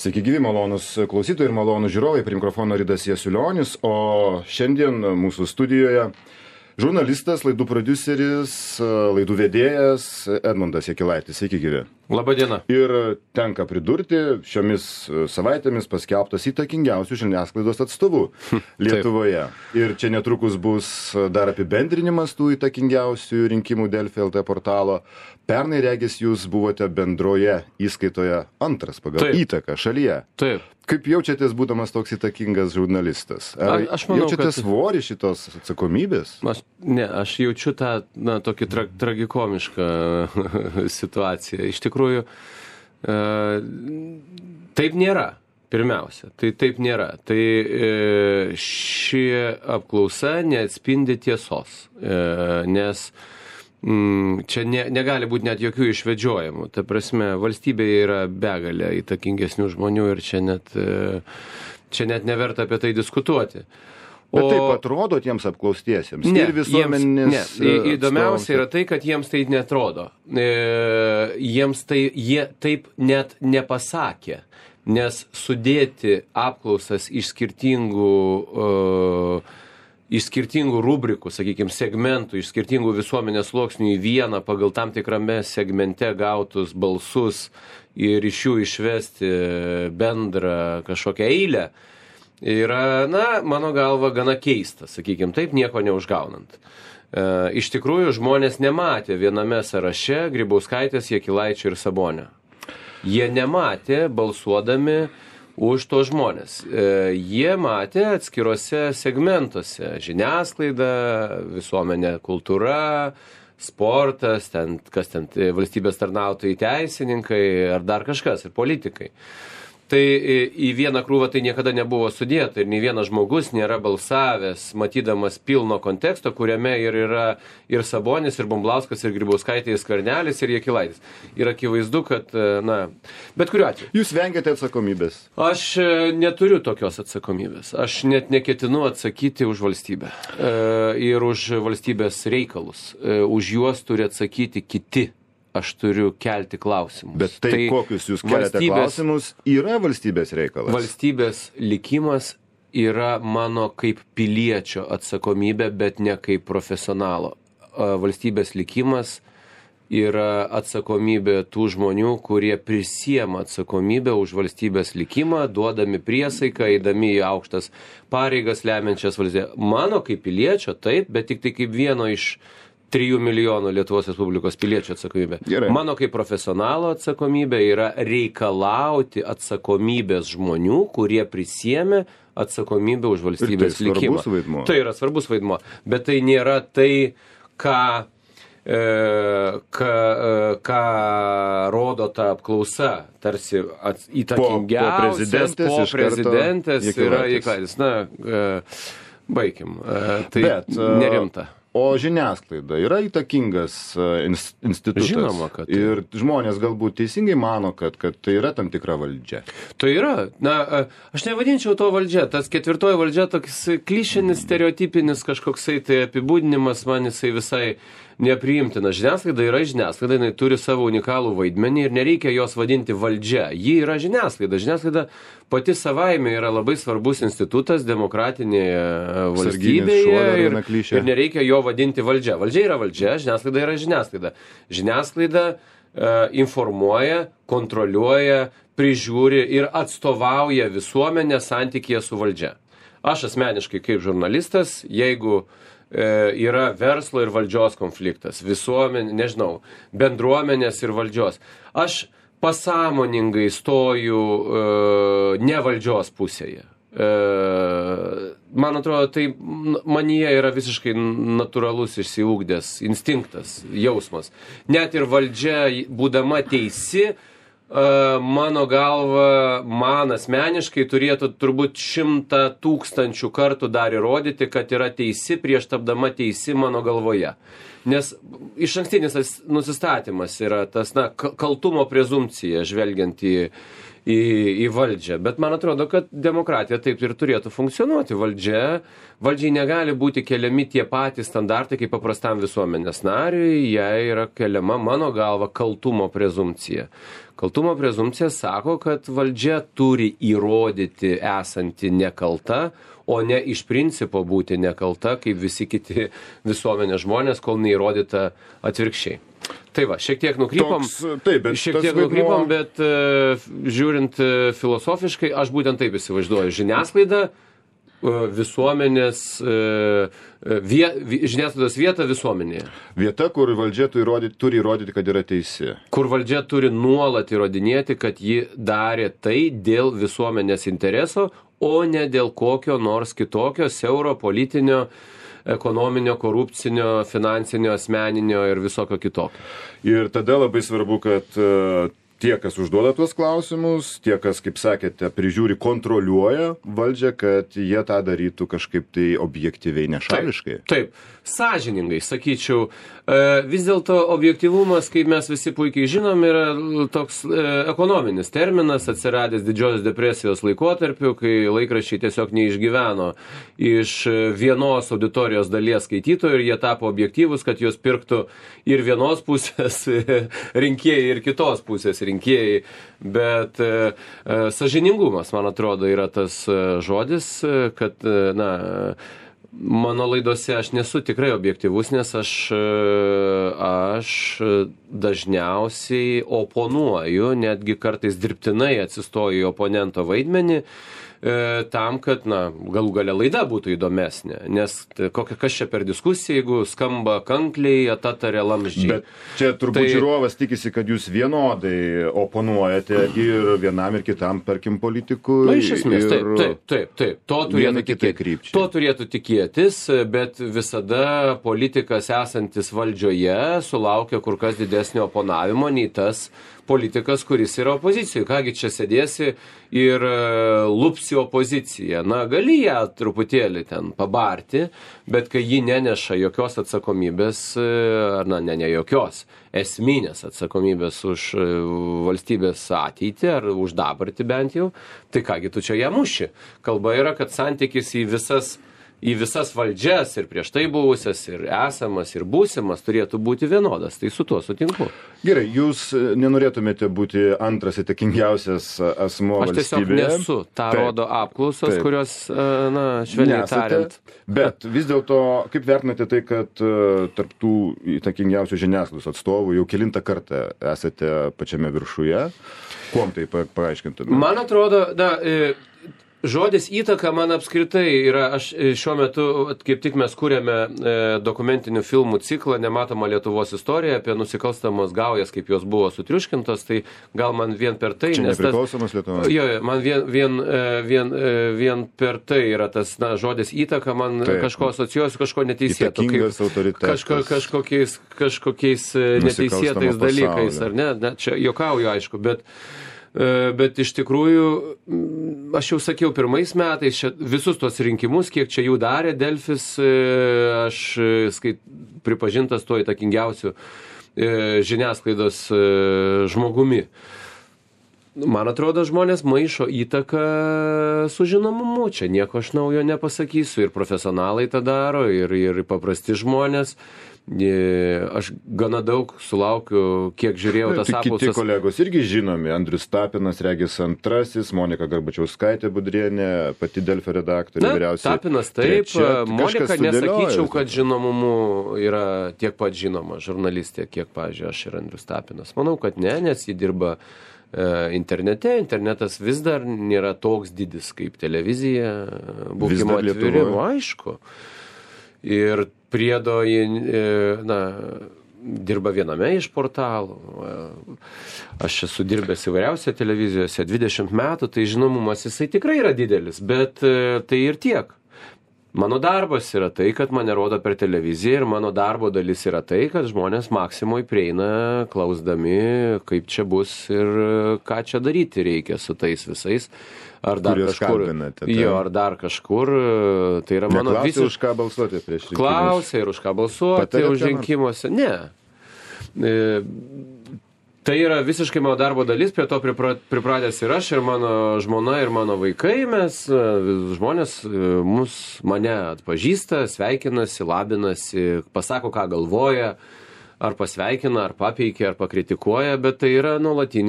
Sveiki gyvi, malonus klausytojai ir malonus žiūrovai, prie mikrofono Ridas Jasiulionis, o šiandien mūsų studijoje žurnalistas, laidų prodiuseris, laidų vedėjas Edmundas Jakilaitis. Sveiki gyvi. Labą dieną. Ir tenka pridurti, šiomis savaitėmis paskelbtas įtakingiausių žiniasklaidos atstovų Lietuvoje. Ir čia netrukus bus dar apibendrinimas tų įtakingiausių rinkimų Delfi LT portalo. Pernai, regis, jūs buvote bendroje įskaitoje antras pagal įtaką šalyje. Taip. Kaip jaučiatės būdamas toks įtakingas žurnalistas? Ar aš manau, jaučiatės svorį šitos atsakomybės? Aš jaučiu tą tokį tragikomišką situaciją. Iš tikrųjų, taip nėra. Pirmiausia, tai taip nėra. Tai ši apklausa neatspindi tiesos, nes čia negali būti net jokių išvedžiojimų. Ta prasme, valstybėje yra begalė įtakingesnių žmonių ir čia net neverta apie tai diskutuoti. Bet taip atrodo tiems apklaustiesiems ir visuomenės. Įdomiausia yra tai, kad jiems tai netrodo. Jie taip net nepasakė, nes sudėti apklausas iš skirtingų rubrikų, sakykime, segmentų, iš skirtingų visuomenės sluoksnių į vieną pagal tam tikrame segmente gautus balsus ir iš jų išvesti bendrą kažkokią eilę, yra, mano galva, gana keista, sakykime, taip nieko neužgaunant. Iš tikrųjų, žmonės nematė viename sąraše Grybauskaitės, Jakilaičio ir Sabonio. Jie nematė balsuodami už to žmonės. Jie matė atskiruose segmentuose žiniasklaida, visuomenė, kultūra, sportas, valstybės tarnautojai, teisininkai ar dar kažkas ir politikai. Tai į vieną krūvą tai niekada nebuvo sudėta ir nei vienas žmogus nėra balsavęs, matydamas pilno konteksto, kuriame yra ir Sabonis, ir Bumblauskas, ir Grybauskaitė, ir Skvernelis, ir Jakilaitis. Ir akivaizdu, kad, bet kuriuo atveju. Jūs vengiate atsakomybės? Aš neturiu tokios atsakomybės. Aš net neketinu atsakyti už valstybę ir už valstybės reikalus. Už juos turi atsakyti kiti. Aš turiu kelti klausimus. Bet tai kokius jūs keliate klausimus, yra valstybės reikalas? Valstybės likimas yra mano kaip piliečio atsakomybė, bet ne kaip profesionalo. Valstybės likimas yra atsakomybė tų žmonių, kurie prisiema atsakomybę už valstybės likimą, duodami priesaiką, eidami į aukštas pareigas, lemiančias valstybę. Mano kaip piliečio taip, bet tik tai kaip vieno iš 3 milijonų Lietuvos Respublikos piliečių atsakomybė. Gerai. Mano kaip profesionalo atsakomybė yra reikalauti atsakomybės žmonių, kurie prisiėmė atsakomybę už valstybės likimą. Tai svarbus vaidmuo. Tai yra svarbus vaidmuo, bet tai nėra tai, ką rodo ta apklausa, tarsi įtakingiausias po prezidentės yra Jakilaitis. Baigim. Tai nerimta. O žiniasklaida yra įtakingas institutas. Žinoma, kad. Ir žmonės galbūt teisingai mano, kad tai yra tam tikra valdžia. Tai yra. Aš nevadinčiau to valdžia. Tas ketvirtoji valdžia toks klišinis, stereotipinis kažkoksai tai apibūdinimas man jisai visai nepriimtina. Žiniasklaida yra žiniasklaida, jinai turi savo unikalų vaidmenį ir nereikia jos vadinti valdžia. Ji yra žiniasklaida. Žiniasklaida pati savaime yra labai svarbus institutas demokratinėje valstybėje ir nereikia jo vadinti valdžia. Valdžia yra valdžia, žiniasklaida yra žiniasklaida. Žiniasklaida informuoja, kontroliuoja, prižiūri ir atstovauja visuomenę santykėje su valdžia. Aš asmeniškai kaip žurnalistas, jeigu yra verslo ir valdžios konfliktas, bendruomenės ir valdžios. Aš pasąmoningai stoju ne valdžios pusėje. Man atrodo, tai manyje yra visiškai natūralus išsiugdęs instinktas, jausmas. Net ir valdžia, būdama teisi, mano galva, man asmeniškai turėtų turbūt 100 000 kartų dar įrodyti, kad yra teisi prieš tapdama teisi mano galvoje. Nes išankstinis nusistatymas yra tas kaltumo prezumpcija, žvelgiant į į valdžią. Bet man atrodo, kad demokratija taip ir turėtų funkcionuoti. Valdžiai negali būti keliami tie patys standartai kaip paprastam visuomenės nariui, jai yra keliama mano galva kaltumo prezumpcija. Kaltumo prezumpcija sako, kad valdžia turi įrodyti esanti nekalta, o ne iš principo būti nekalta, kaip visi kiti visuomenės žmonės, kol neįrodyta atvirkščiai. Tai va, šiek tiek nukrypom, bet žiūrint filosofiškai, aš būtent taip įsivaizduoju. Žiniasklaida, žiniasklaidos vieta visuomenėje. Vieta, kur valdžia turi įrodyti, kad yra teisi. Kur valdžia turi nuolat įrodinėti, kad ji darė tai dėl visuomenės intereso, o ne dėl kokio nors kitokio siauro politinio, ekonominio, korupcinio, finansinio, asmeninio ir visokio kitokio. Ir tada labai svarbu, kad tie, kas užduoda tuos klausimus, tie, kas, kaip sakėte, prižiūri, kontroliuoja valdžią, kad jie tą darytų kažkaip tai objektyviai, nešališkai. Taip, sąžiningai, sakyčiau. Vis dėlto objektyvumas, kaip mes visi puikiai žinom, yra toks ekonominis terminas, atsiradęs Didžiosios depresijos laikotarpiu, kai laikraščiai tiesiog neišgyveno iš vienos auditorijos dalies skaitytojų ir jie tapo objektyvus, kad juos pirktų ir vienos pusės rinkėjai, ir kitos pusės rinkėjai. Bet sąžiningumas, man atrodo, yra tas žodis, kad, mano laidose aš nesu tikrai objektyvus, nes aš dažniausiai oponuoju, netgi kartais dirbtinai atsistoju į oponento vaidmenį, tam, kad, galų gale laida būtų įdomesnė. Nes kas čia per diskusiją, jeigu skamba kankliai, atataria lamždžiai. Bet čia turbūt žiūrovas tikisi, kad jūs vienodai oponuojate ir vienam ir kitam, tarkim, politikui. Iš esmės, taip. To turėtų tikėtis, bet visada politikas esantis valdžioje sulaukia kur kas didesnio oponavimo nei tas politikas, kuris yra opozicijoje. Kągi čia sėdėsi ir lupsi opoziciją. Gali ją truputėlį ten pabarti, bet kai ji neneša jokios atsakomybės, ne jokios, esminės atsakomybės už valstybės ateitį ar už dabartį bent jau, tai kągi tu čia ją muši. Kalba yra, kad santykis į visas valdžias ir prieš tai buvusias, ir esamas, ir būsimas turėtų būti vienodas. Tai su tuo sutinku. Gerai, jūs nenorėtumėte būti antras įtakingiausias asmuo valstybėje. Aš tiesiog nesu. Ta rodo apklausos, kurios, švelniai tariant. Bet vis dėlto, kaip vertinate tai, kad tarp tų įtakingiausių žiniasklaidos atstovų jau kelintą kartą esate pačiame viršuje? Kuom tai paaiškintume? Man atrodo, žodis įtaka man apskritai yra, aš šiuo metu, kaip tik mes kūrėme dokumentinių filmų ciklą Nematoma Lietuvos istorija apie nusikalstamos gaujas, kaip jos buvo sutriuškintos, tai gal man vien per tai... Čia nepriklausomas Lietuvos? Jo, man vien per tai yra tas žodis įtaka, man kažko asocijuosi, kažko neteisėto. Įtakingas autoritetas. Kažkokiais neteisėtais dalykais, ar ne? Čia juokauju, aišku, bet iš tikrųjų, aš jau sakiau, pirmais metais visus tos rinkimus, kiek čia jų darė Delfis, aš pripažintas tuo įtakingiausiu žiniasklaidos žmogumi. Man atrodo, žmonės maišo įtaką su žinomumu. Čia nieko aš naujo nepasakysiu. Ir profesionalai tą daro, ir paprasti žmonės. Aš gana daug sulaukiu, kiek žiūrėjau tas apklausas. Kiti kolegos irgi žinomi. Andrius Tapinas, regis antrasis, Monika Garbačiauskaitė Budrienė, pati Delfio redaktorė vyriausiai. Tapinas taip, Monika nesakyčiau, kad žinomumu yra tiek pat žinoma žurnalistė, kiek, pavyzdžiui, aš ir Andrius Tapinas. Manau, kad ne, nes ji dirba internete. Internetas vis dar nėra toks didis kaip televizija. Būkime atviri, aišku. Ir priedo dirba viename iš portalų. Aš esu dirbęs įvairiausiose televizijose 20 metų, tai žinomumas jisai tikrai yra didelis, bet tai ir tiek. Mano darbas yra tai, kad mane rodo per televiziją ir mano darbo dalis yra tai, kad žmonės maksimoj prieina klausdami, kaip čia bus ir ką čia daryti reikia su tais visais. Ar dar kažkur. Ar dar kažkur. Tai yra mano visiškai. Už ką balsuoti prieš rinkimus? Klausia ir už ką balsuoti už rinkimuose. Ne. Tai yra visiškai mano darbo dalis, prie to pripratęs ir aš, ir mano žmona, ir mano vaikai. Mes, žmonės, mane atpažįsta, sveikinasi, labinasi, pasako, ką galvoja, ar pasveikina, ar papeikia, ar pakritikuoja, bet tai yra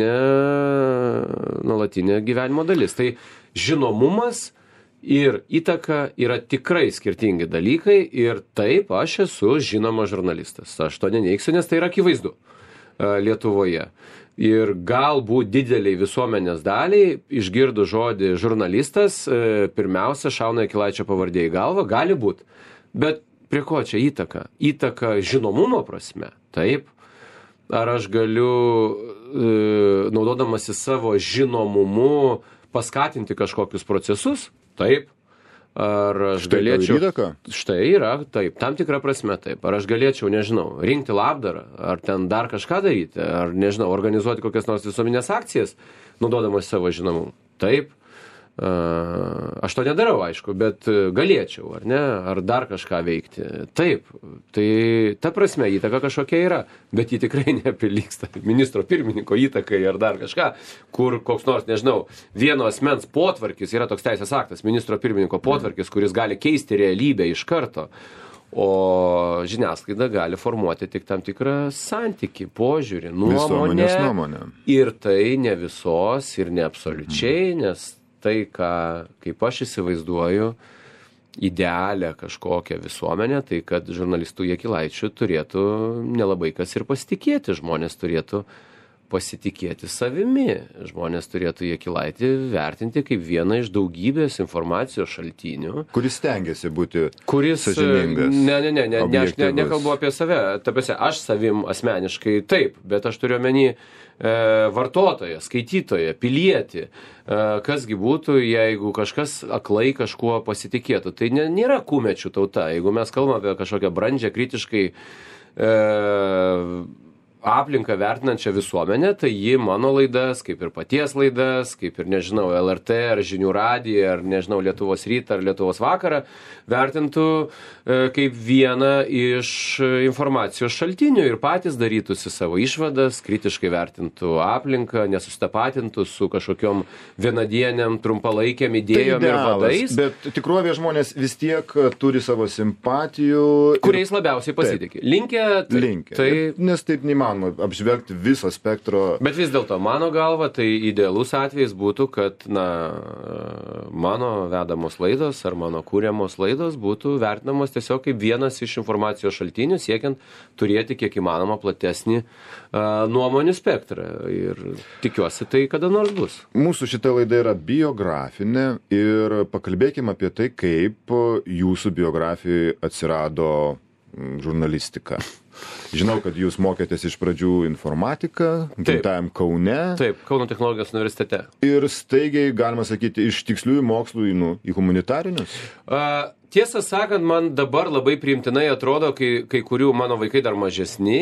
nuolatinė gyvenimo dalis. Tai žinomumas ir įtaka yra tikrai skirtingi dalykai ir taip, aš esu žinomas žurnalistas. Aš to neneigsiu, nes tai yra akivaizdu Lietuvoje. Ir galbūt dideliai visuomenės daliai, išgirdu žodį žurnalistas, pirmiausia, šauna Jakilaičio pavardė į galvą, gali būt. Bet prie ko čia įtaka? Įtaka žinomumo prasme. Taip. Ar aš galiu, naudodamasi savo žinomumu, paskatinti kažkokius procesus? Taip. Ar aš galėčiau... Štai yra, taip, tam tikra prasme taip. Ar aš galėčiau, nežinau, rinkti labdarą, ar ten dar kažką daryti, ar, nežinau, organizuoti kokias nors visuomenės akcijas, naudodamas savo žinomumu? Taip. Aš to nedarau, aišku, bet galėčiau, ar ne, ar dar kažką veikti. Taip, tai ta prasme įtaka kažkokia yra, bet ji tikrai neprilygsta ministro pirmininko įtakai ar dar kažką, kur koks nors, nežinau, vieno asmens potvarkis, yra toks teisės aktas, ministro pirmininko potvarkis, kuris gali keisti realybę iš karto. O žiniasklaida gali formuoti tik tam tikrą santykį, požiūrį, nuomonę. Ir tai ne visos ir ne absoliučiai, nes tai, kaip aš įsivaizduoju, idealią kažkokią visuomenę, tai kad žurnalistų Jakilaičių turėtų nelabai kas ir pasitikėti. Žmonės turėtų pasitikėti savimi. Žmonės turėtų Jakilaitį vertinti kaip vieną iš daugybės informacijos šaltinių. Kuris stengiasi būti sąžiningas. Ne, aš nekalbu apie save. Tapiasi, aš savim asmeniškai taip, bet aš turiu omeny vartotoją, skaitytoją, pilietį. Kasgi būtų, jeigu kažkas aklai kažkuo pasitikėtų. Tai nėra kumečių tauta. Jeigu mes kalbame apie kažkokią brandžią, kritiškai aplinką vertinančią visuomenę, tai ji mano laidas, kaip ir paties laidas, kaip ir, nežinau, LRT ar Žinių radiją, ar, nežinau, Lietuvos rytą ar Lietuvos vakarą, vertintų kaip vieną iš informacijos šaltinių ir patys darytųsi savo išvadas, kritiškai vertintų aplinką, nesustapatintų su kažkokiom vienadieniam, trumpalaikiam idėjom ir vadais. Bet tikrovė žmonės vis tiek turi savo simpatijų. Kuriais labiausiai pasitikė. Linkę. Nes taip neįmanoma apžvelgti viso spektro. Bet vis dėlto, mano galva, tai idealus atvejis būtų, kad mano vedamos laidos ar mano kūriamos laidos būtų vertinamos tiesiog kaip vienas iš informacijos šaltinių, siekiant turėti kiek įmanoma platesnį nuomonių spektrą. Ir tikiuosi, tai kada nors bus. Mūsų šita laida yra biografinė ir pakalbėkime apie tai, kaip jūsų biografijoje atsirado žurnalistika. Žinau, kad jūs mokėtės iš pradžių informatiką, gimtajam Kaune. Taip, Kauno technologijos universitete. Ir staigiai, galima sakyti, iš tiksliųjų mokslų į humanitarinius? Tiesą sakant, man dabar labai priimtinai atrodo, kai kurių mano vaikai dar mažesni,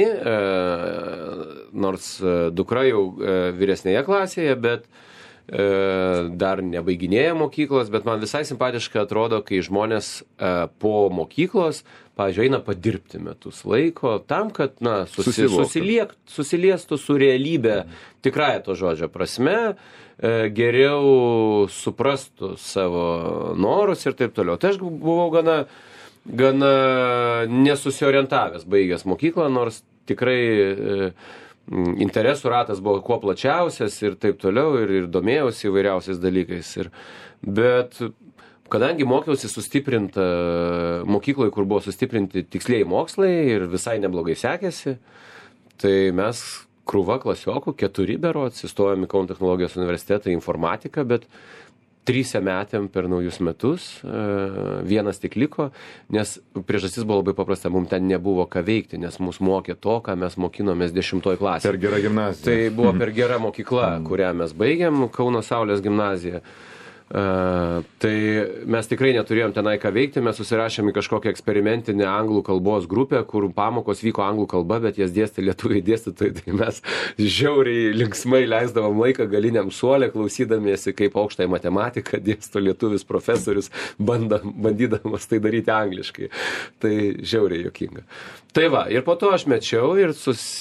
nors dukra jau vyresnėje klasėje, bet dar nebaiginėja mokyklos, bet man visai simpatiškai atrodo, kai žmonės po mokyklos, pavyzdžiui, eina padirbti metus laiko tam, kad susiliestų su realybė tikrąja to žodžio prasme, geriau suprastų savo norus ir taip toliau. Tai aš buvau gana nesusiorientavęs baigęs mokyklą, nors tikrai interesų ratas buvo kuo plačiausias ir taip toliau, ir domėjausi įvairiausiais dalykais. Bet kadangi mokiausi sustiprintą mokykloje, kur buvo sustiprinti tikslieji mokslai ir visai neblogai sekėsi, tai mes krūva klasiokų, 4 berods, įstojom į Kauno technologijos universitetą į informatiką, bet 3 metėm per naujus metus, 1 tik liko, nes priežastis buvo labai paprasta, mums ten nebuvo ką veikti, nes mus mokė to, ką mes mokinomės 10 klasėje. Per gera gimnazija. Tai buvo per gera mokykla, kurią mes baigėm, Kauno Saulės gimnaziją. Tai mes tikrai neturėjom tenai ką veikti, mes susirašėm į kažkokią eksperimentinę anglų kalbos grupę, kur pamokos vyko anglų kalba, bet jas dėstė lietuviai dėstytojai, tai mes žiauriai linksmai leisdavom laiką galiniam suolė, klausydamiesi, kaip aukštąją matematiką dėsto lietuvis profesorius, bandydamas tai daryti angliškai. Tai žiauriai juokinga. Tai va, ir po to aš mečiau ir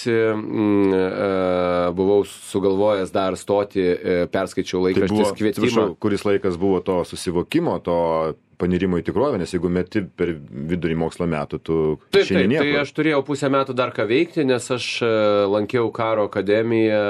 buvau sugalvojęs dar stoti, perskaičiau laikraštis kvietimą. Kuris laikas buvo to susivokimo, to panirimo į tikrovę, nes jeigu meti per vidurį mokslo metų, tu šiandien nieko. Tai aš turėjau pusę metų dar ką veikti, nes aš lankiau karo akademiją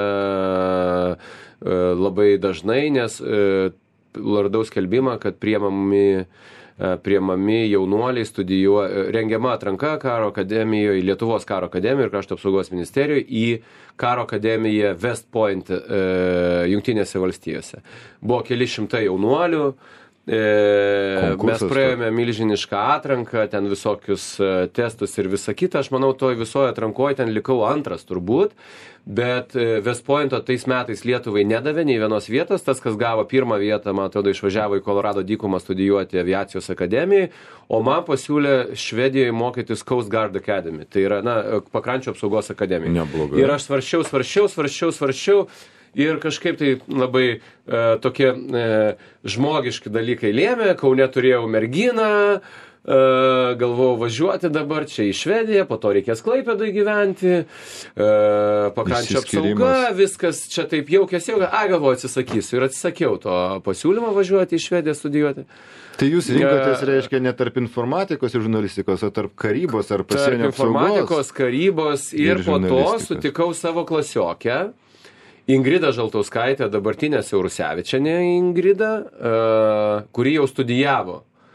labai dažnai, nes radau skelbimą, kad priemami jaunuoliai rengiama atranka karo akademijoje, Lietuvos karo akademijoje ir Krašto apsaugos ministerijoje į karo akademiją West Point Jungtinėse valstijose. Buvo keli šimtai jaunuolių, mes praėjome milžinišką atranką, ten visokius testus ir visą kitą. Aš manau, toj visoje atrankoje ten likau antras turbūt, bet West Pointo tais metais Lietuvai nedavė nei vienos vietos. Tas, kas gavo pirmą vietą, man atrodo, išvažiavo į Kolorado dykumą studijuoti aviacijos akademijai, o man pasiūlė Švedijoje mokytis Coast Guard Academy. Tai yra, pakrančių apsaugos akademija. Neblogai. Ir aš svarsčiau. Ir kažkaip tai labai tokie žmogiški dalykai lėmė. Kaune turėjau merginą, galvojau važiuoti dabar čia į Švediją, po to reikės Klaipėdoje gyventi, pakrančio apsauga, viskas čia taip jaukės. Galvoju, atsisakysiu. Ir atsisakiau to pasiūlymo važiuoti į Švediją studijuoti. Tai jūs rinkotės, reiškia, ne tarp informatikos ir žurnalistikos, o tarp karybos ar pasienio apsaugos? Tarp informatikos, karybos ir po to sutikau savo klasiokę. Ingrida Žaltauskaitė, dabartinė Siaurusevičienė Ingrida, kuri jau studijavo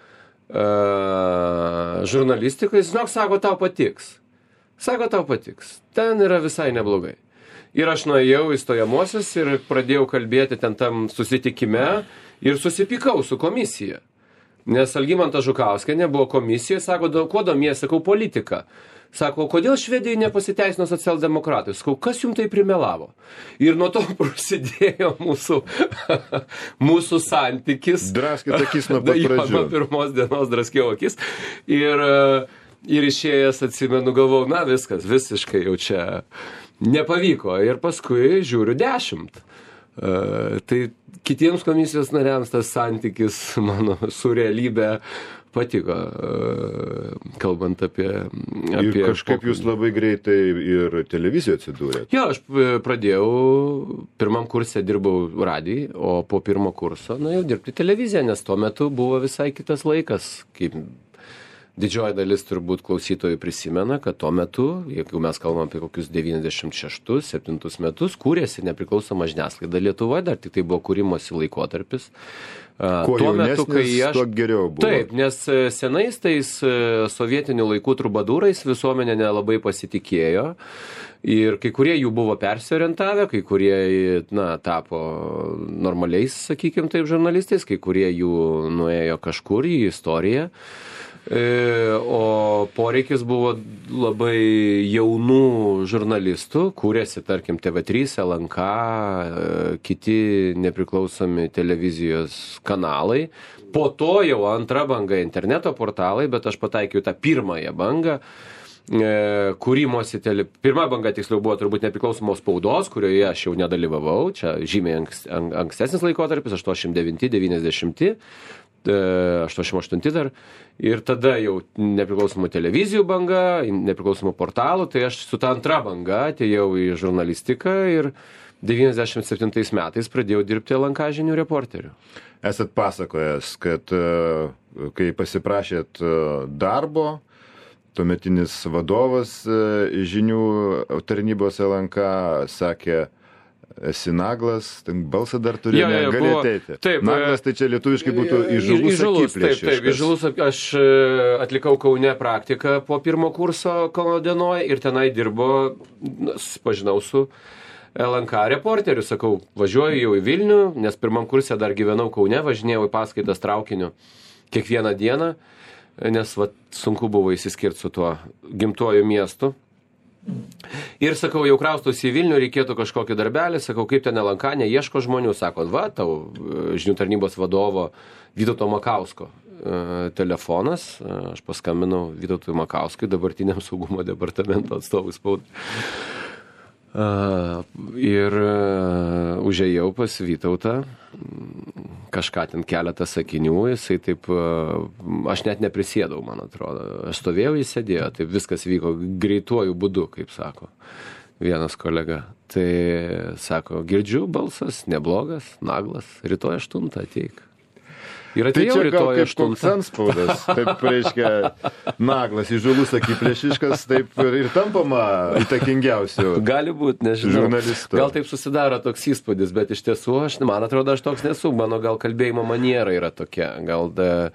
žurnalistikai. Sako, tau patiks. Ten yra visai neblogai. Ir aš nuėjau į stojamuosius ir pradėjau kalbėti ten tam susitikime ir susipykau su komisija. Nes Algimanta Žukauskienė buvo komisijoje, sako, kuo domiesi, sakau, politika. Sako, kodėl Švedijoje nepasiteisino socialdemokratai? Sakau, kas jums tai primelavo? Ir nuo to prasidėjo mūsų santykis. Draskit akis nuo pat pradžių. Nuo pirmos dienos draskiau akis. Ir išėjęs atsimenu, galvojau, viskas, visiškai jau čia nepavyko. Ir paskui žiūriu 10. Tai kitiems komisijos nariams tas santykis mano su realybė patiko, kalbant apie ir kažkaip pokalbį. Jūs labai greitai ir televizijoje atsidūrėte. Jo, aš pradėjau, pirmam kurse dirbau radijai, o po pirmo kurso nuėjau dirbti televiziją, nes tuo metu buvo visai kitas laikas, kaip didžioji dalis turbūt klausytojų prisimena, kad tuo metu, jeigu mes kalbam apie kokius 96-7 metus, kūrėsi nepriklausoma žiniasklaida Lietuvoje, dar tik tai buvo kūrimosi laikotarpis. Kuo tuo metu, kai tuo geriau buvo. Taip, nes senais tais sovietinių laikų trubadūrais visuomenė nelabai pasitikėjo ir kai kurie jų buvo persiorientavę, kai kurie tapo normaliais, sakykim taip, žurnalistais, kai kurie jų nuėjo kažkur į istoriją. O poreikis buvo labai jaunų žurnalistų, kūrėsi, tarkim, TV3, LNK, kiti nepriklausomi televizijos kanalai. Po to jau antra banga interneto portalai, bet aš pataikiau tą pirmąją bangą. Pirma banga tiksliau buvo turbūt nepriklausomos spaudos, kurioje aš jau nedalyvavau. Čia žymiai ankstesnis laikotarpis, 89-90. 88 dar. Ir tada jau nepriklausomų televizijų banga, nepriklausomų portalų, tai aš su ta antra banga atėjau į žurnalistiką ir 97 metais pradėjau dirbti LNK žinių reporteriu. Esat pasakojęs, kad kai pasiprašėt darbo, tuometinis vadovas žinių tarnybos LNK sakė, esi naglas, balsą dar turi, negali ateiti. Taip, naglas tai čia lietuviškai būtų įžūlus akiplėšiškas. Taip, įžūlus. Aš atlikau Kaune praktiką po pirmo kurso Kauno dienoje ir tenai dirbo, pažinau su LNK reporteriu, sakau, važiuoju jau į Vilnių, nes pirmam kurse dar gyvenau Kaune, važinėjau į paskaitas traukiniu kiekvieną dieną, nes sunku buvo įsiskirti su tuo gimtuoju miestu. Ir sakau, jau kraustausi į Vilnių, reikėtų kažkokį darbelį, sakau, kaip ten LNK, neieško žmonių, sako, va, tau žinių tarnybos vadovo Vytauto Makausko telefonas, aš paskambinau Vytautui Makauskui, dabartiniam saugumo departamento atstovui spaudai. Ir užėjau pas Vytautą, kažką ten keletą sakinių, jisai taip, aš net neprisėdau, man atrodo, aš stovėjau, jis sėdėjo, taip viskas vyko greituoju būdu, kaip sako vienas kolega. Tai sako, girdžiu, balsas neblogas, naglas, rytoj 8 ateik. Ir Tai atėjau čia gal rytoj kaip koks 8. antspaudas, taip reiškia, naglas, įžūlus akiplėšiškas, taip ir tampama įtakingiausiu Gali būti, nežinau. žurnalistu. Gal taip susidaro toks įspūdis, bet iš tiesų, man atrodo, aš toks nesu. Mano gal kalbėjimo maniera yra tokia. Gal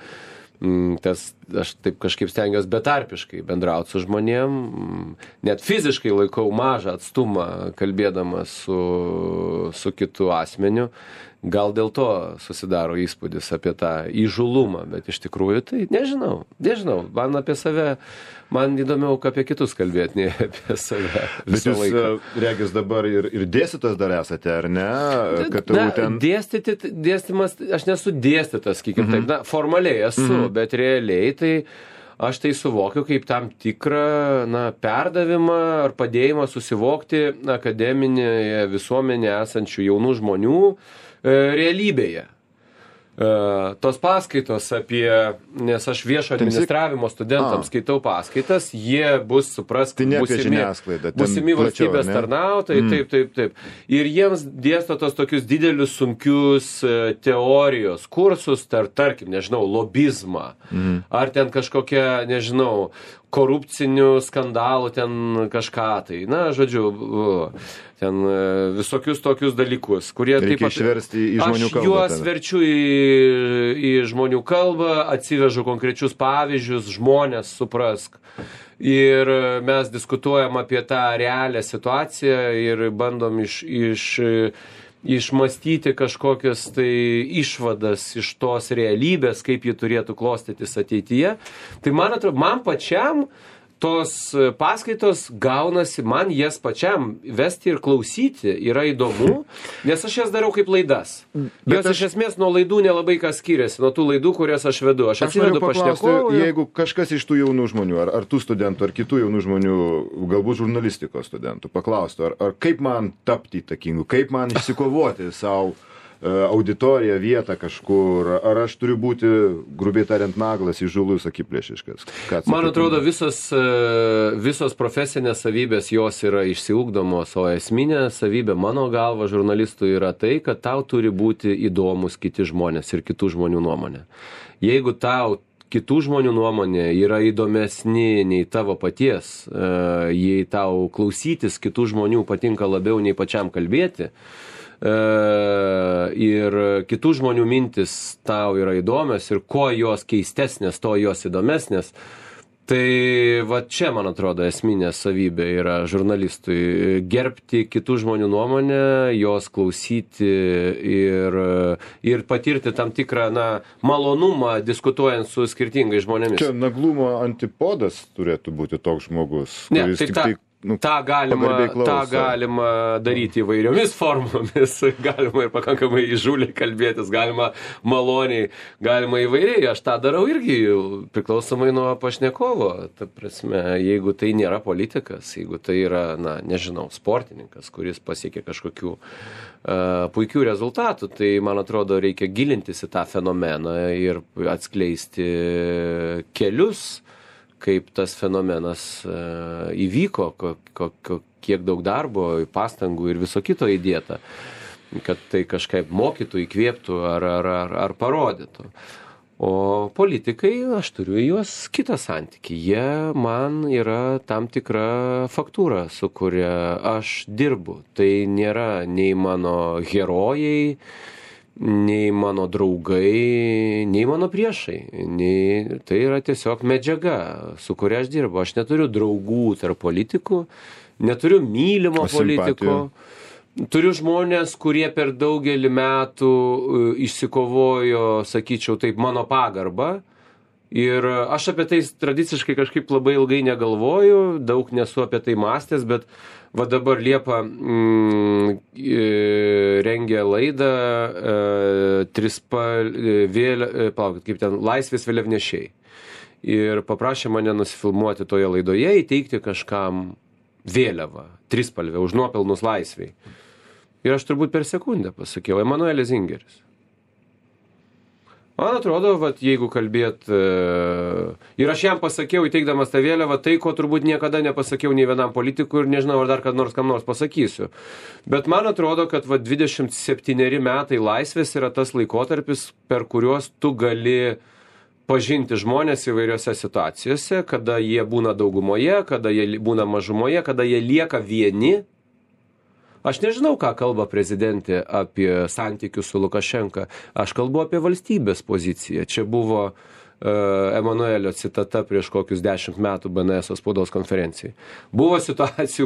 aš taip kažkaip stengiuosi betarpiškai bendrauti su žmonėm. Net fiziškai laikau mažą atstumą kalbėdamas su kitu asmeniu. Gal dėl to susidaro įspūdis apie tą įžūlumą, bet iš tikrųjų tai nežinau. Man apie save, man įdomiau apie kitus kalbėti, nei apie save. Bet jūs, regis, dabar ir dėstytas dar esate, ar ne? Kad Dėstymas, aš nesu dėstytas, sakykim, taip, formaliai esu, bet realiai tai aš tai suvokiu kaip tam tikrą perdavimą ar padėjimą susivokti akademinėje visuomenėje esančių jaunų žmonių realybėje. Tos paskaitos apie, nes aš viešo administravimo studentams skaitau paskaitas, jie bus, suprask, būsimi valstybės tarnautojai, taip. Ir jiems dėsto tos tokius didelius, sunkius teorijos kursus, tarkim, nežinau, lobizmą, ar ten kažkokia, nežinau, korupcinių skandalų ten kažką tai. Žodžiu, ten visokius tokius dalykus, kurie reikia taip pat išversti į žmonių kalbą. Aš juos verčiu į žmonių kalbą, atsivežu konkrečius pavyzdžius, žmonės suprask. Ir mes diskutuojam apie tą realią situaciją ir bandom išmastyti kažkokias tai išvadas iš tos realybės, kaip ji turėtų klostytis ateityje. Tai man atrodo, man pačiam tos paskaitos gaunasi, man jas pačiam vesti ir klausyti yra įdomu, nes aš jas darau kaip laidas. Jos iš esmės nuo laidų nelabai kas skiriasi, nuo tų laidų, kurias aš vedu. Aš atsivedu pašnekovų. Jeigu kažkas iš tų jaunų žmonių, ar tų studentų, ar kitų jaunų žmonių, galbūt žurnalistikos studentų, paklaustų, ar kaip man tapti įtakingu, kaip man išsikovoti savo auditoriją, vietą kažkur, ar aš turiu būti, grubiai tariant, naglas, įžūlus, akiplėšiškas? Man atrodo, visos profesinės savybės jos yra išsiugdomos, o esminė savybė mano galva žurnalistų yra tai, kad tau turi būti įdomus kiti žmonės ir kitų žmonių nuomonė. Jeigu tau kitų žmonių nuomonė yra įdomesni nei tavo paties, jei tau klausytis kitų žmonių patinka labiau nei pačiam kalbėti, ir kitų žmonių mintis tau yra įdomios ir kuo jos keistesnės, to jos įdomesnės. Tai va čia, man atrodo, esminė savybė yra žurnalistui gerbti kitų žmonių nuomonę, jos klausyti ir patirti tam tikrą malonumą diskutuojant su skirtingais žmonėmis. Čia naglumo antipodas turėtų būti toks žmogus, kuris tą galima daryti įvairiomis formomis, galima ir pakankamai įžūliai kalbėtis, galima maloniai, galima įvairiai. Aš tą darau irgi priklausomai nuo pašnekovo. Ta prasme, jeigu tai nėra politikas, jeigu tai yra, nežinau, sportininkas, kuris pasiekė kažkokių puikių rezultatų, tai, man atrodo, reikia gilintis į tą fenomeną ir atskleisti kelius, kaip tas fenomenas įvyko, kiek daug darbo, pastangų ir viso kito įdėta, kad tai kažkaip mokytų, įkvėptų ar parodytų. O politikai, aš turiu juos kitą santykį. Jie man yra tam tikra faktūra, su kuria aš dirbu. Tai nėra nei mano herojai, nei mano draugai, nei mano priešai. Tai yra tiesiog medžiaga, su kuria aš dirbu. Aš neturiu draugų tarp politikų, neturiu mylimo politiko. Turiu žmonės, kurie per daugelį metų išsikovojo, sakyčiau taip, mano pagarbą. Ir aš apie tai tradiciškai kažkaip labai ilgai negalvoju, daug nesu apie tai mąstęs, bet va dabar Liepa rengia laidą Laisvės vėliavnešiai. Ir paprašė mane nusifilmuoti toje laidoje, įteikti kažkam vėliavą, trispalvę, už nuopelnus laisvei. Ir aš turbūt per sekundę pasakiau, Emanuelis Zingeris. Man atrodo, vat, jeigu kalbėt, ir aš jam pasakiau, įteikdamas tą vėliavą, tai, ko turbūt niekada nepasakiau nei vienam politikui ir nežinau, ar dar kad nors kam nors pasakysiu. Bet man atrodo, kad vat, 27 metai laisvės yra tas laikotarpis, per kuriuos tu gali pažinti žmonės įvairiose situacijose, kada jie būna daugumoje, kada jie būna mažumoje, kada jie lieka vieni. Aš nežinau, ką kalba prezidentė apie santykius su Lukašenka. Aš kalbu apie valstybės poziciją. Čia buvo Emanuelio citata prieš kokius 10 metų BNS spaudos konferencijai. Buvo situacijų,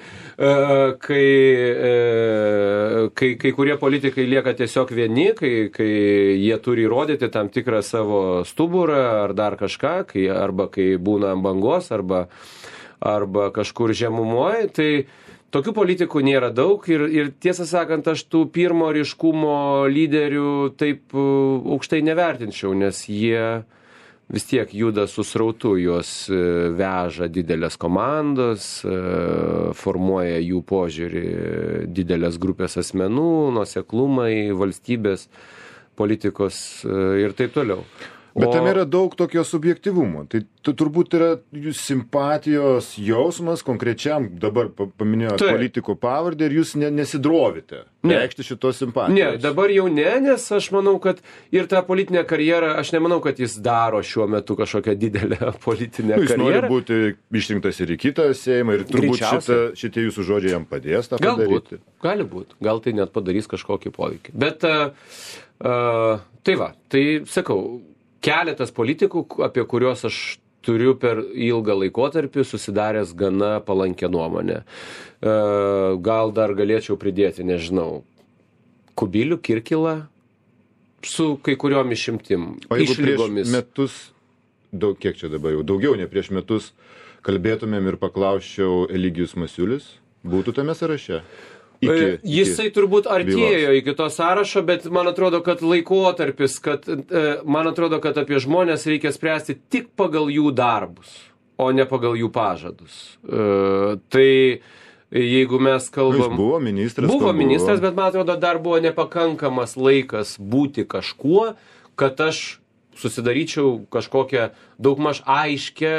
kai kurie politikai lieka tiesiog vieni, kai jie turi įrodyti tam tikrą savo stuburą ar dar kažką, arba kai būna ant bangos, arba kažkur žemumoje, tai tokių politikų nėra daug ir tiesą sakant, aš tų pirmo ryškumo lyderių taip aukštai nevertinčiau, nes jie vis tiek juda su srautu, juos veža didelės komandos, formuoja jų požiūrį didelės grupės asmenų, nuoseklumai, valstybės, politikos ir taip toliau. Bet tam yra daug tokio subjektyvumo. Tai turbūt yra jūs simpatijos jausmas konkrečiam, dabar paminėjot politiko pavardę ir jūs nesidrovite reikšti šitos simpatijos. Ne, dabar jau nes aš manau, kad ir tą politinę karjerą, aš nemanau, kad jis daro šiuo metu kažkokią didelę politinę karjerą. Jis nori būti išrinktas ir į kitą Seimą ir turbūt šitie jūsų žodžiai jam padės tą padaryti. Gali būt. Gal tai net padarys kažkokį poveikį. Bet tai va, tai sakau, keletas politikų, apie kuriuos aš turiu per ilgą laikotarpį susidaręs gana palankę nuomonę. Gal dar galėčiau pridėti, nežinau, Kubilių, Kirkilą, su kai kuriom išimtim, o jeigu išlygomis. Prieš metus, kiek čia dabar jau, daugiau ne prieš metus, kalbėtumėm ir paklausčiau Eligijus Masiulis, būtų tame sąraše? Jisai turbūt artėjo iki to sąrašo, bet man atrodo, kad laikotarpis, man atrodo, kad apie žmonės reikia spręsti tik pagal jų darbus, o ne pagal jų pažadus. Tai jeigu mes kalbam... Jis buvo ministras. Buvo ministras, bet man atrodo, dar buvo nepakankamas laikas būti kažkuo, kad aš susidaryčiau kažkokią daugmaž aiškę,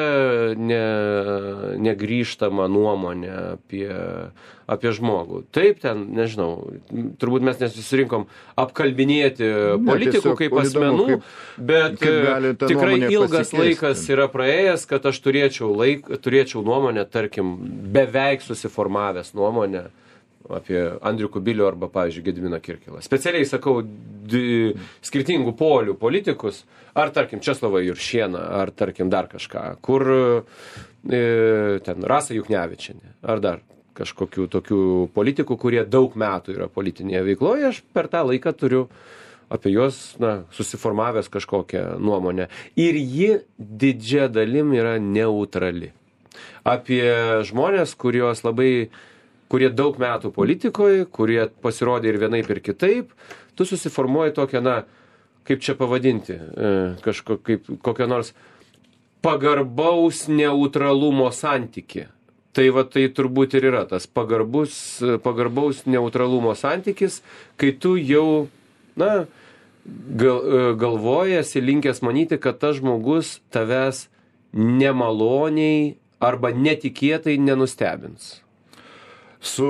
negrįžtamą nuomonę apie žmogų. Taip, ten, nežinau, turbūt mes nesusirinkom apkalbinėti politikų kaip asmenų, bet tikrai ilgas laikas yra praėjęs, kad aš turėčiau nuomonę, tarkim, beveik susiformavęs nuomonę apie Andrių Kubilių arba, pavyzdžiui, Gediminą Kirkilą. Specialiai sakau skirtingų polių politikus, ar, tarkim, Česlovą Juršėną, ar, tarkim, dar kažką, kur ten Rasa Juknevičienė, ar dar kažkokių tokių politikų, kurie daug metų yra politinėje veikloje, aš per tą laiką turiu apie juos, susiformavęs kažkokią nuomonę. Ir ji didžia dalim yra neutrali. Apie žmonės, kurie daug metų politikoje, kurie pasirodė ir vienaip ir kitaip, tu susiformuoji tokią, kaip čia pavadinti, kokią nors pagarbaus neutralumo santykį. Tai va, tai turbūt ir yra tas pagarbaus neutralumo santykis, kai tu jau, galvojasi, linkęs manyti, kad tas žmogus tavęs nemaloniai arba netikėtai nenustebins. Su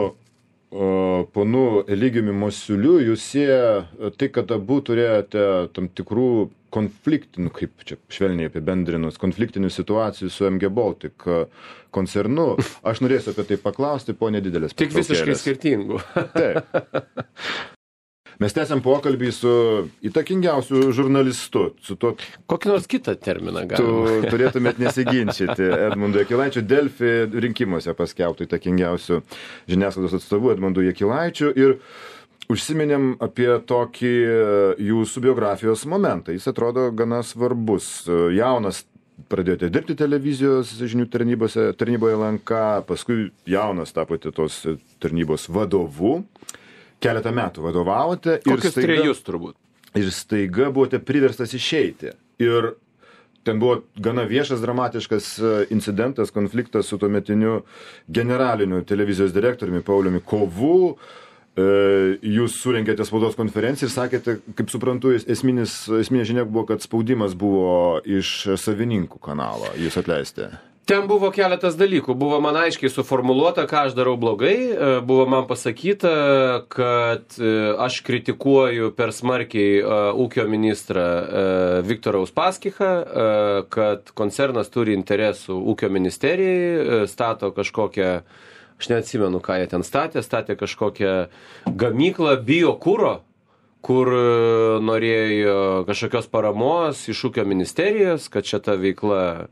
ponu Eligijumi Masiuliu jūs sieja tai, kad abu turėjote tam tikrų konfliktinių, kaip čia švelniai apibendrinus, konfliktinių situacijų su MG Baltic koncernu. Aš norėsiu apie tai paklausti po nedidelės pertraukėlės. Tik visiškai skirtingų. Taip. Mes tęsiam pokalbį su įtakingiausiu žurnalistu. Kokį nors kitą terminą galima. Tu turėtumėt nesiginčyti Edmundu Jakilaičiu, Delfi rinkimuose paskelbtų įtakingiausių žiniasklaidos atstovų Edmundu Jakilaičiu. Ir Užsiminėm apie tokį jūsų biografijos momentą. Jis atrodo gana svarbus. Jaunas pradėjote dirbti televizijos žinių tarnyboje LNK, paskui jaunas tapote tos tarnybos vadovu. Keletą metų vadovavote. Kokius 3 turbūt. Ir staiga buvote priverstas išeiti. Ir ten buvo gana viešas, dramatiškas incidentas, konfliktas su tuometiniu generaliniu televizijos direktoriumi Pauliumi Kovu. Jūs surengėte spaudos konferenciją ir sakėte, kaip suprantu, esminė žinia buvo, kad spaudimas buvo iš savininkų kanalo. Jūs atleistė. Ten buvo keletas dalykų. Buvo man aiškiai suformuluota, ką aš darau blogai. Buvo man pasakyta, kad aš kritikuoju per smarkiai ūkio ministrą Viktorą Uspaskichą, kad koncernas turi interesų ūkio ministerijai, stato kažkokią, aš neatsimenu, ką jie ten statė kažkokią gamyklą biokuro, kur norėjo kažkokios paramos iš ūkio ministerijos, kad čia ta veikla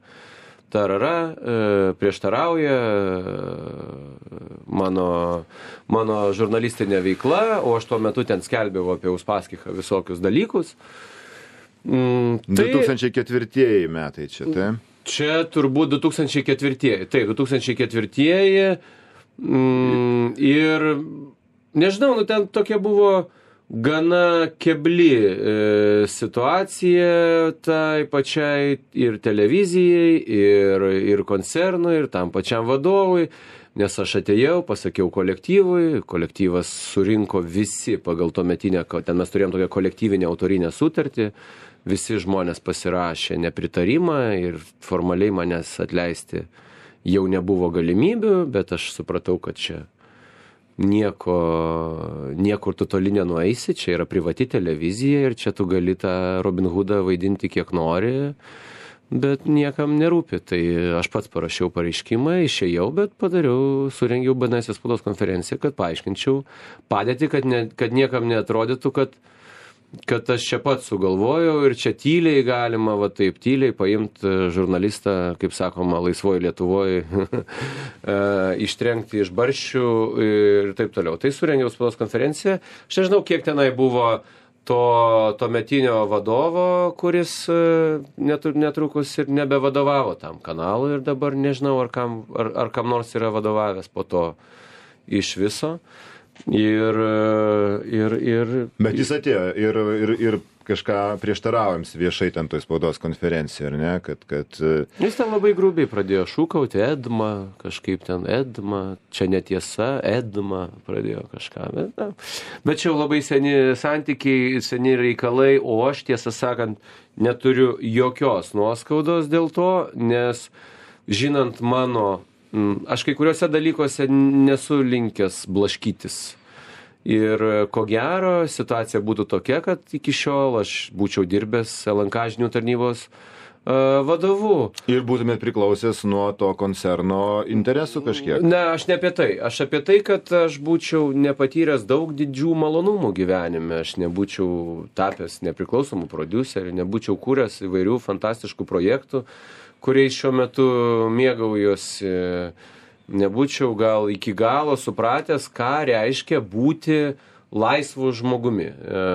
prieštarauja mano žurnalistinė veikla, o aš tuo metu ten skelbiau apie Uspaskichą visokius dalykus. 2004 metai čia, tai? Čia turbūt 2004. Taip, 2004. Ir nežinau, ten tokia buvo gana kebli situacija tai pačiai ir televizijai, ir koncernui, ir tam pačiam vadovui, nes aš atėjau, pasakiau kolektyvui, kolektyvas surinko visi pagal tuometinę, ten mes turėjom tokią kolektyvinę autorinę sutartį, visi žmonės pasirašė nepritarimą ir formaliai manęs atleisti jau nebuvo galimybių, bet aš supratau, kad čia niekur tu toli nenueisi, čia yra privati televizija ir čia tu gali tą Robin Hoodą vaidinti kiek nori, bet niekam nerūpi. Tai aš pats parašiau pareiškimą, išėjau, bet surengiau BNS spaudos konferenciją, kad paaiškinčiau padėtį, kad niekam neatrodytų, kad aš čia pats sugalvojau ir čia tyliai galima, taip tyliai paimti žurnalistą, kaip sakoma, laisvoje Lietuvoje, ištrenkti iš barščių ir taip toliau. Tai surengiau spaudos konferenciją. Aš nežinau, kiek tenai buvo to metinio vadovo, kuris netrukus ir nebevadovavo tam kanalui ir dabar nežinau, ar kam nors yra vadovavęs po to iš viso. Bet jis atėjo ir kažką prieštaraujams viešai ten toj spaudos konferencijoje, ar ne? Kad... Jis ten labai grubiai pradėjo šūkauti, Edma, kažkaip ten Edma, čia netiesa, Edma pradėjo kažką. Bet čia jau labai seni santykiai, seni reikalai, o aš tiesą sakant neturiu jokios nuoskaudos dėl to, nes žinant aš kai kuriuose dalykuose nesu linkęs blaškytis. Ir ko gero, situacija būtų tokia, kad iki šiol aš būčiau dirbęs LNK žinių tarnybos vadovu. Ir būtumėt priklausęs nuo to koncerno interesų kažkiek? Ne, aš ne apie tai. Aš apie tai, kad aš būčiau nepatyręs daug didžių malonumų gyvenime. Aš nebūčiau tapęs nepriklausomų prodiuserių, nebūčiau kūręs įvairių fantastiškų projektų, kuriais šiuo metu mėgaujuosi, nebūčiau gal iki galo supratęs, ką reiškia būti laisvu žmogumi,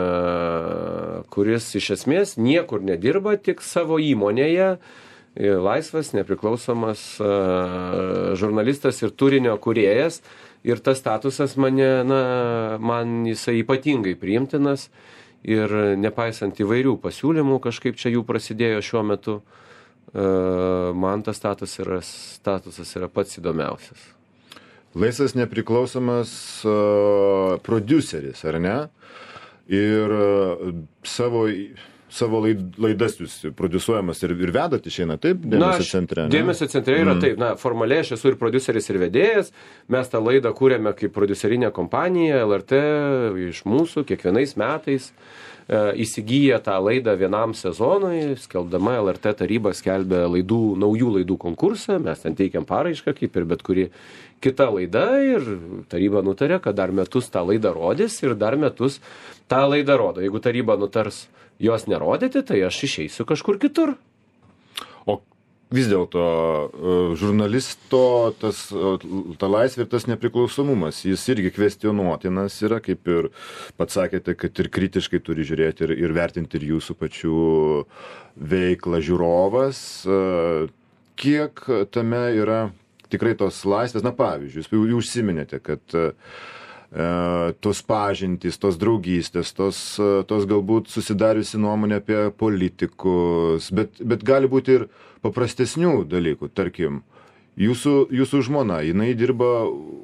kuris iš esmės niekur nedirba, tik savo įmonėje, laisvas, nepriklausomas žurnalistas ir turinio kūrėjas. Ir tas statusas man jisai ypatingai priimtinas ir nepaisant įvairių pasiūlymų, kažkaip čia jų prasidėjo šiuo metu, man tas statusas yra pats įdomiausias. Laisvas nepriklausomas prodiuseris, ar ne? Ir savo laidas jūs prodiusuojamas ir vedat išeina, taip? Dėmesio centre. Dėmesio centre yra taip. Formaliai aš esu ir prodiuseris, ir vedėjas. Mes tą laidą kūrėme kaip prodiuserinė kompanija, LRT iš mūsų kiekvienais metais. Įsigyja tą laidą vienam sezonui, skelbdama LRT taryba skelbia naujų laidų konkursą, mes ten teikiam paraišką, kaip ir bet kuri kita laida, ir taryba nutarė, kad dar metus tą laidą rodys ir dar metus tą laidą rodo. Jeigu taryba nutars jos nerodyti, tai aš išeisiu kažkur kitur. O vis dėlto žurnalisto ta laisvė ir tas nepriklausomumas, jis irgi kvestionuotinas yra, kaip ir pats sakėte, kad ir kritiškai turi žiūrėti ir vertinti ir jūsų pačių veiklą žiūrovas. Kiek tame yra tikrai tos laisvės, na pavyzdžiui, jūs užsiminėte, kad tos pažintys, tos draugystės, tos galbūt susidariusi nuomonė apie politikus, bet gali būti ir paprastesnių dalykų. Tarkim, jūsų žmona, jinai dirba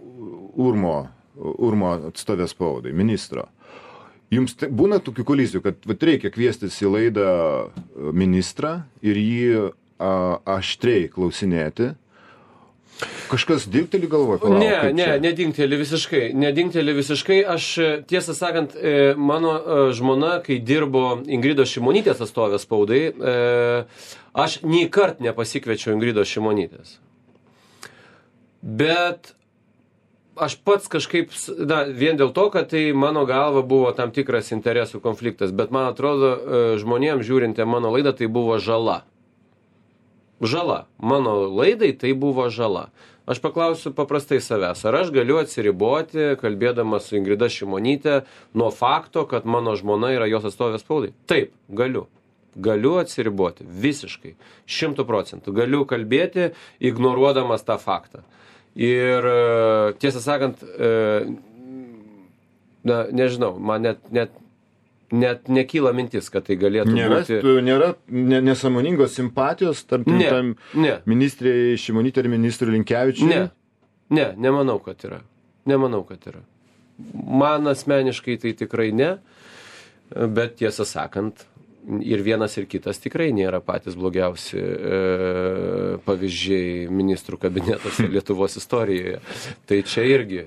Urmo atstovės spaudai, ministro. Jums būna tokių kolizijų, kad reikia kviestis į laidą ministrą ir jį aštriai klausinėti. Kažkas dingteli galvoje? Nedingteli visiškai. Aš, tiesą sakant, mano žmona, kai dirbo Ingridos Šimonytės atstovės spaudai, aš nei kart nepasikviečiau Ingridos Šimonytės. Bet aš pats kažkaip, vien dėl to, kad tai mano galva buvo tam tikras interesų konfliktas, bet man atrodo, žmonėms žiūrint mano laidą, tai buvo žala. Mano laidai tai buvo žala. Aš paklausiu paprastai savęs, ar aš galiu atsiriboti, kalbėdamas su Ingrida Šimonytė, nuo fakto, kad mano žmona yra jos atstovės spaudai? Taip, galiu. Galiu atsiriboti, visiškai, 100%. Galiu kalbėti, ignoruodamas tą faktą. Ir tiesą sakant, nežinau, man net nekyla mintis, kad tai galėtų būti. Nėra nesąmoningos simpatijos tarp ministrei Šimonytė ir ministrui Linkevičiui? Nemanau, kad yra. Man asmeniškai tai tikrai ne, bet tiesą sakant, ir vienas ir kitas tikrai nėra patys blogiausi pavyzdžiai ministrų kabinetuose Lietuvos istorijoje. Tai čia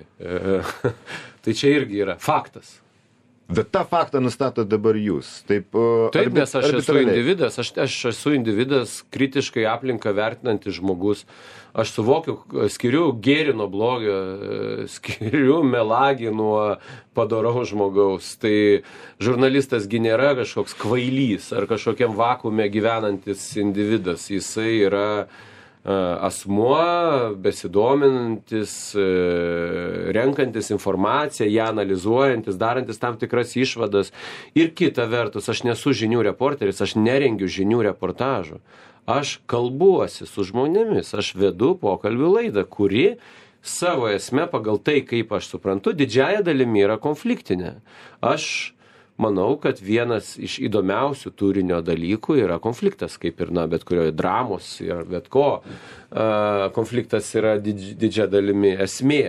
irgi yra faktas. Bet tą faktą nustato dabar jūs. Taip, nes aš esu individas, aš esu individas, kritiškai aplinką vertinantis žmogus. Aš suvokiu, skiriu gėrį nuo blogio, skiriu melagį nuo padoraus žmogaus. Tai žurnalistas gi nėra kažkoks kvailys ar kažkokiam vakuume gyvenantis individas. Jisai yra asmuo, besidominantis, renkantis informaciją, ją analizuojantis, darantis tam tikras išvadas. Ir kita vertus, aš nesu žinių reporteris, aš nerengiu žinių reportažų. Aš kalbuosi su žmonėmis, aš vedu pokalbių laidą, kuri savo esme pagal tai, kaip aš suprantu, didžiąja dalimi yra konfliktinė. Aš manau, kad vienas iš įdomiausių turinio dalykų yra konfliktas, kaip ir bet kurioje dramos ir bet ko. Konfliktas yra didžia dalimi esmė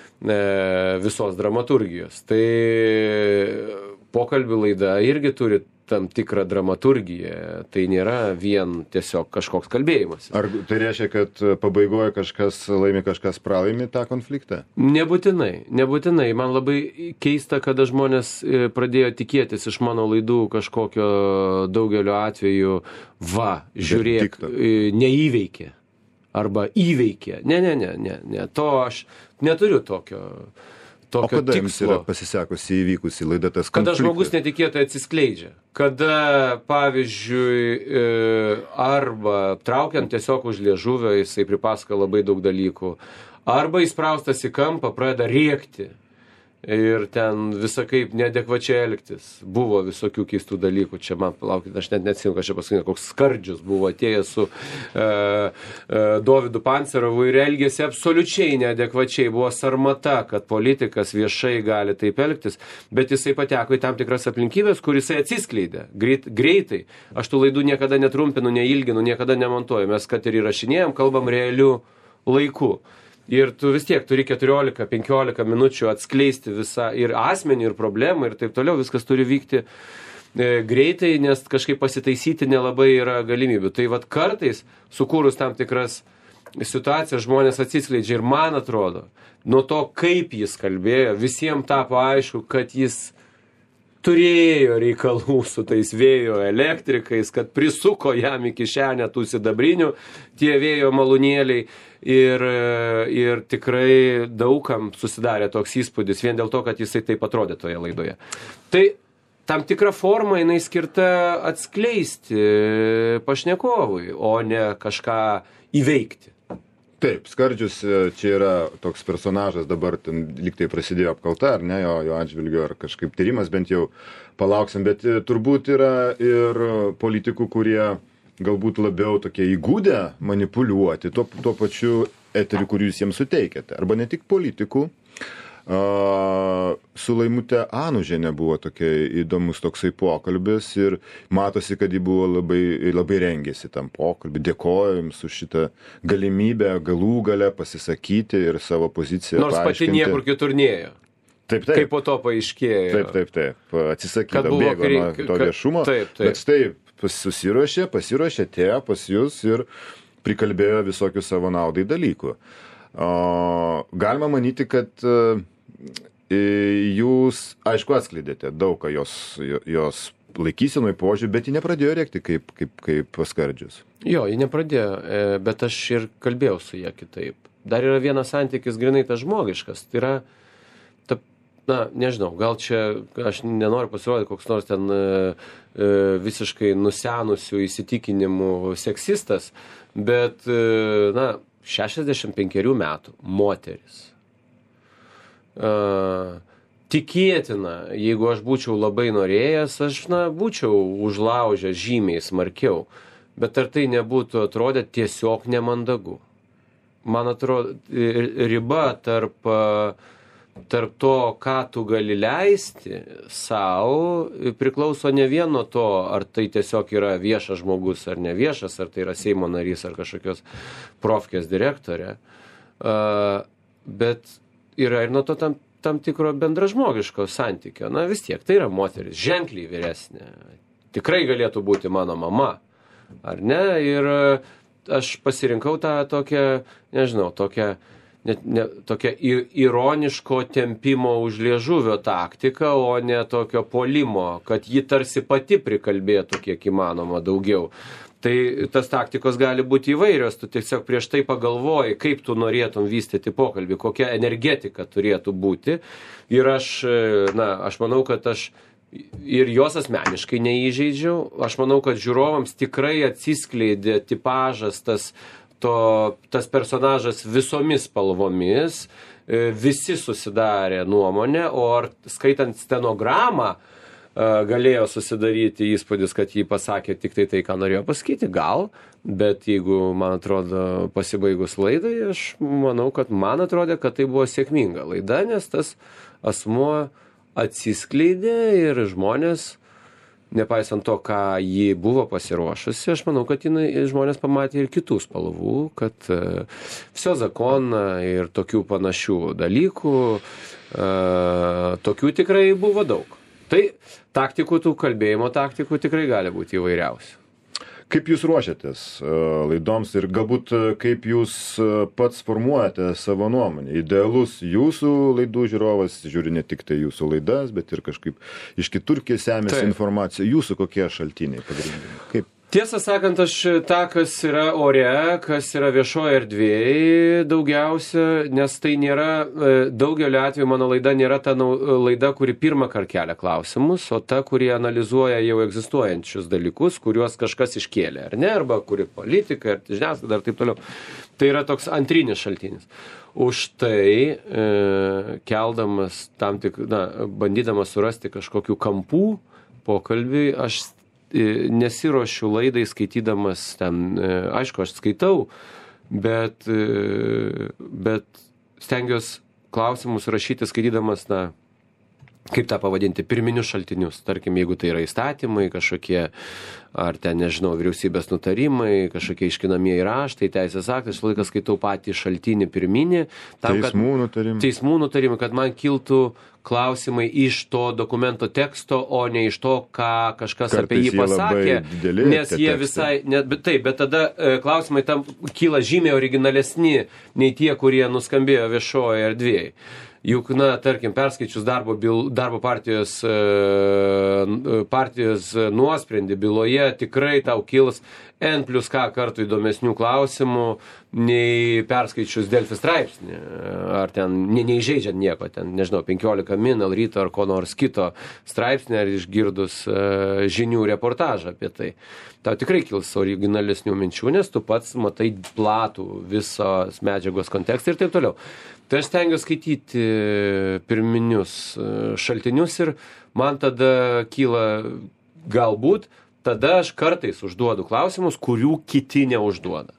visos dramaturgijos. Tai pokalbių laida irgi turi tam tikrą dramaturgiją. Tai nėra vien tiesiog kažkoks kalbėjimas. Ar tai reiškia, kad pabaigoje kažkas laimi, kažkas pralaimi tą konfliktą? Nebūtinai. Man labai keista, kada žmonės pradėjo tikėtis iš mano laidų kažkokio daugelio atveju, žiūrėk, neįveikė. Arba įveikė. Ne. To aš neturiu tokio O kada tikslo. Jums yra pasisekusi įvykusi laida tas konfliktas? Kada žmogus netikėtai atsiskleidžia. Kada, pavyzdžiui, arba traukiant tiesiog už liežuvio, jisai pripasako labai daug dalykų. Arba įspraustas į kampą, pradeda rėkti. Ir ten visaip neadekvačiai elgtis. Buvo visokių keistų dalykų. Čia man, palaukit, aš net neatsimenu, kad čia pasakyti, koks Skardžius buvo atėjęs su Dovydu Pancerovu ir elgėsi absoliučiai neadekvačiai. Buvo sarmata, kad politikas viešai gali taip elgtis, bet jisai pateko į tam tikras aplinkybės, kur jisai atsiskleidė greitai. Aš tų laidų niekada netrumpinu, neilginu, niekada nemontuoju. Mes, kad ir įrašinėjom, kalbam realiu laiku. Ir tu vis tiek turi 14-15 minučių atskleisti visą ir asmenį, ir problemą, ir taip toliau. Viskas turi vykti greitai, nes kažkaip pasitaisyti nelabai yra galimybių. Tai vat kartais, sukūrus tam tikras situacijas, žmonės atsiskleidžia. Ir man atrodo, nuo to, kaip jis kalbėjo, visiems tapo aišku, kad jis turėjo reikalų su tais vėjo elektrikais, kad prisuko jam į kišenę tų sidabrinių tie vėjo malūnėliai. Ir tikrai daugam susidarė toks įspūdis vien dėl to, kad jisai taip atrodė toje laidoje. Tai tam tikra forma jinai skirta atskleisti pašnekovui, o ne kažką įveikti. Taip, Skardžius čia yra toks personažas, dabar ten lygtai prasidėjo apkalta, ar ne, jo atžvilgiu, ar kažkaip tyrimas, bent jau palauksim, bet turbūt yra ir politikų, kurie galbūt labiau tokie įgūdę manipuliuoti tuo pačiu eteriu, kurį jūs jiems suteikėte. Arba ne tik politikų. Su Laimute Anužiene buvo tokia įdomus toksai pokalbis ir matosi, kad ji buvo labai rengėsi tam pokalbį. Dėkoju jums už šitą galimybę galų gale pasisakyti ir savo poziciją nors paaiškinti. Pati niekur kitur nėjo. Taip. Kaip po to paaiškėjo. Taip. Atsisakydavo, bėgo nuo to viešumo. Taip. Bet štai pasiruošė, atėjo pas jūs ir prikalbėjo visokių savo naudai dalykų. Galima manyti, kad jūs, aišku, atskleidėte daug ką jos laikysenoj požiūrį, bet ji nepradėjo rėkti kaip Skardžius. Jo, ji nepradėjo, bet aš ir kalbėjau su ją kitaip. Dar yra vienas santykis grinai tas žmogiškas. Tai yra, nežinau, gal čia aš nenoriu pasirodyti koks nors ten visiškai nusenusių įsitikinimų seksistas, bet, 65 metų moteris. Tikėtina, jeigu aš būčiau labai norėjęs, aš būčiau užlaužęs žymiai smarkiau, bet ar tai nebūtų atrodę tiesiog nemandagu. Man atrodo, riba tarp to, ką tu gali leisti savo, priklauso ne vien nuo to, ar tai tiesiog yra viešas žmogus ar ne viešas, ar tai yra Seimo narys ar kažkokios profkės direktorė, bet yra ir nuo to tam tikro bendražmogiško santykio. Vis tiek, tai yra moteris, ženkliai vyresnė. Tikrai galėtų būti mano mama, ar ne? Ir aš pasirinkau tą tokią, nežinau, tokią ironiško tempimo už liežuvio taktiką, o ne tokio puolimo, kad ji tarsi pati prikalbėtų kiek įmanoma daugiau. Tai tas taktikos gali būti įvairios, tu tiesiog prieš tai pagalvoji, kaip tu norėtum vystyti pokalbį, kokia energetika turėtų būti. Ir aš manau, kad aš ir jos asmeniškai neįžeidžiau. Aš manau, kad žiūrovams tikrai atsiskleidė tipažas tas personažas visomis spalvomis, visi susidarė nuomonę, o ar skaitant stenogramą galėjo susidaryti įspūdis, kad jį pasakė tik tai, ką norėjo pasakyti, gal, bet jeigu, man atrodo, pasibaigus laidai, aš manau, kad man atrodė, kad tai buvo sėkminga laida, nes tas asmuo atsiskleidė ir žmonės, nepaisant to, ką ji buvo pasiruošusi, aš manau, kad žmonės pamatė ir kitų spalvų, kad viso zakoną ir tokių panašių dalykų, tokių tikrai buvo daug. Tai taktikų, tų kalbėjimo taktikų tikrai gali būti įvairiausių. Kaip jūs ruošiatės laidoms ir galbūt kaip jūs pats formuojate savo nuomonę? Idealus jūsų laidų žiūrovas žiūri ne tik tai jūsų laidas, bet ir kažkaip iš kitur semėsi informaciją. Jūsų kokie šaltiniai pagrindiniai? Kaip? Tiesą sakant, aš tą, kas yra ore, kas yra viešoje erdvėje daugiausia, nes tai nėra, daugelio atveju mano laida nėra ta laida, kuri pirmą kartą kelia klausimus, o ta, kuri analizuoja jau egzistuojančius dalykus, kuriuos kažkas iškėlė, ar ne, arba kuri politika, ar žiniasklaida, ar taip toliau. Tai yra toks antrinis šaltinis. Už tai, keldamas bandydamas surasti kažkokių kampų pokalbiui, aš nesiruošiu laidai skaitydamas ten, aišku, aš skaitau, bet stengiuosi klausimus rašyti skaitydamas, kaip tą pavadinti, pirminius šaltinius. Tarkim, jeigu tai yra įstatymai kažkokie, ar ten, nežinau, vyriausybės nutarimai, kažkokie iškinamieji raštai, teisės aktai, aš laiką skaitau patį šaltinį pirminį. Teismų nutarimai, kad man kiltų klausimai iš to dokumento teksto, o ne iš to, ką kažkas apie jį pasakė, nes jie visai, bet tada klausimai tam kyla žymiai originalesni nei tie, kurie nuskambėjo viešoje erdvėje. Juk, tarkim, perskaičius darbo partijos nuosprendį byloje, tikrai tau kils N+K kartų įdomesnių klausimų, nei perskaičius Delfi straipsnį, ar ten neįžeidžiant nieko, ten, nežinau, 15 min, Ryto ar ko nors kito straipsnį, ar išgirdus žinių reportažą apie tai. Tau tikrai kils originalesnių minčių, nes tu pats matai platų visos medžiagos kontekstą ir taip toliau. Tai aš stengiuosi skaityti pirminius šaltinius ir man tada kyla galbūt, tada aš kartais užduodu klausimus, kurių kiti neužduoda.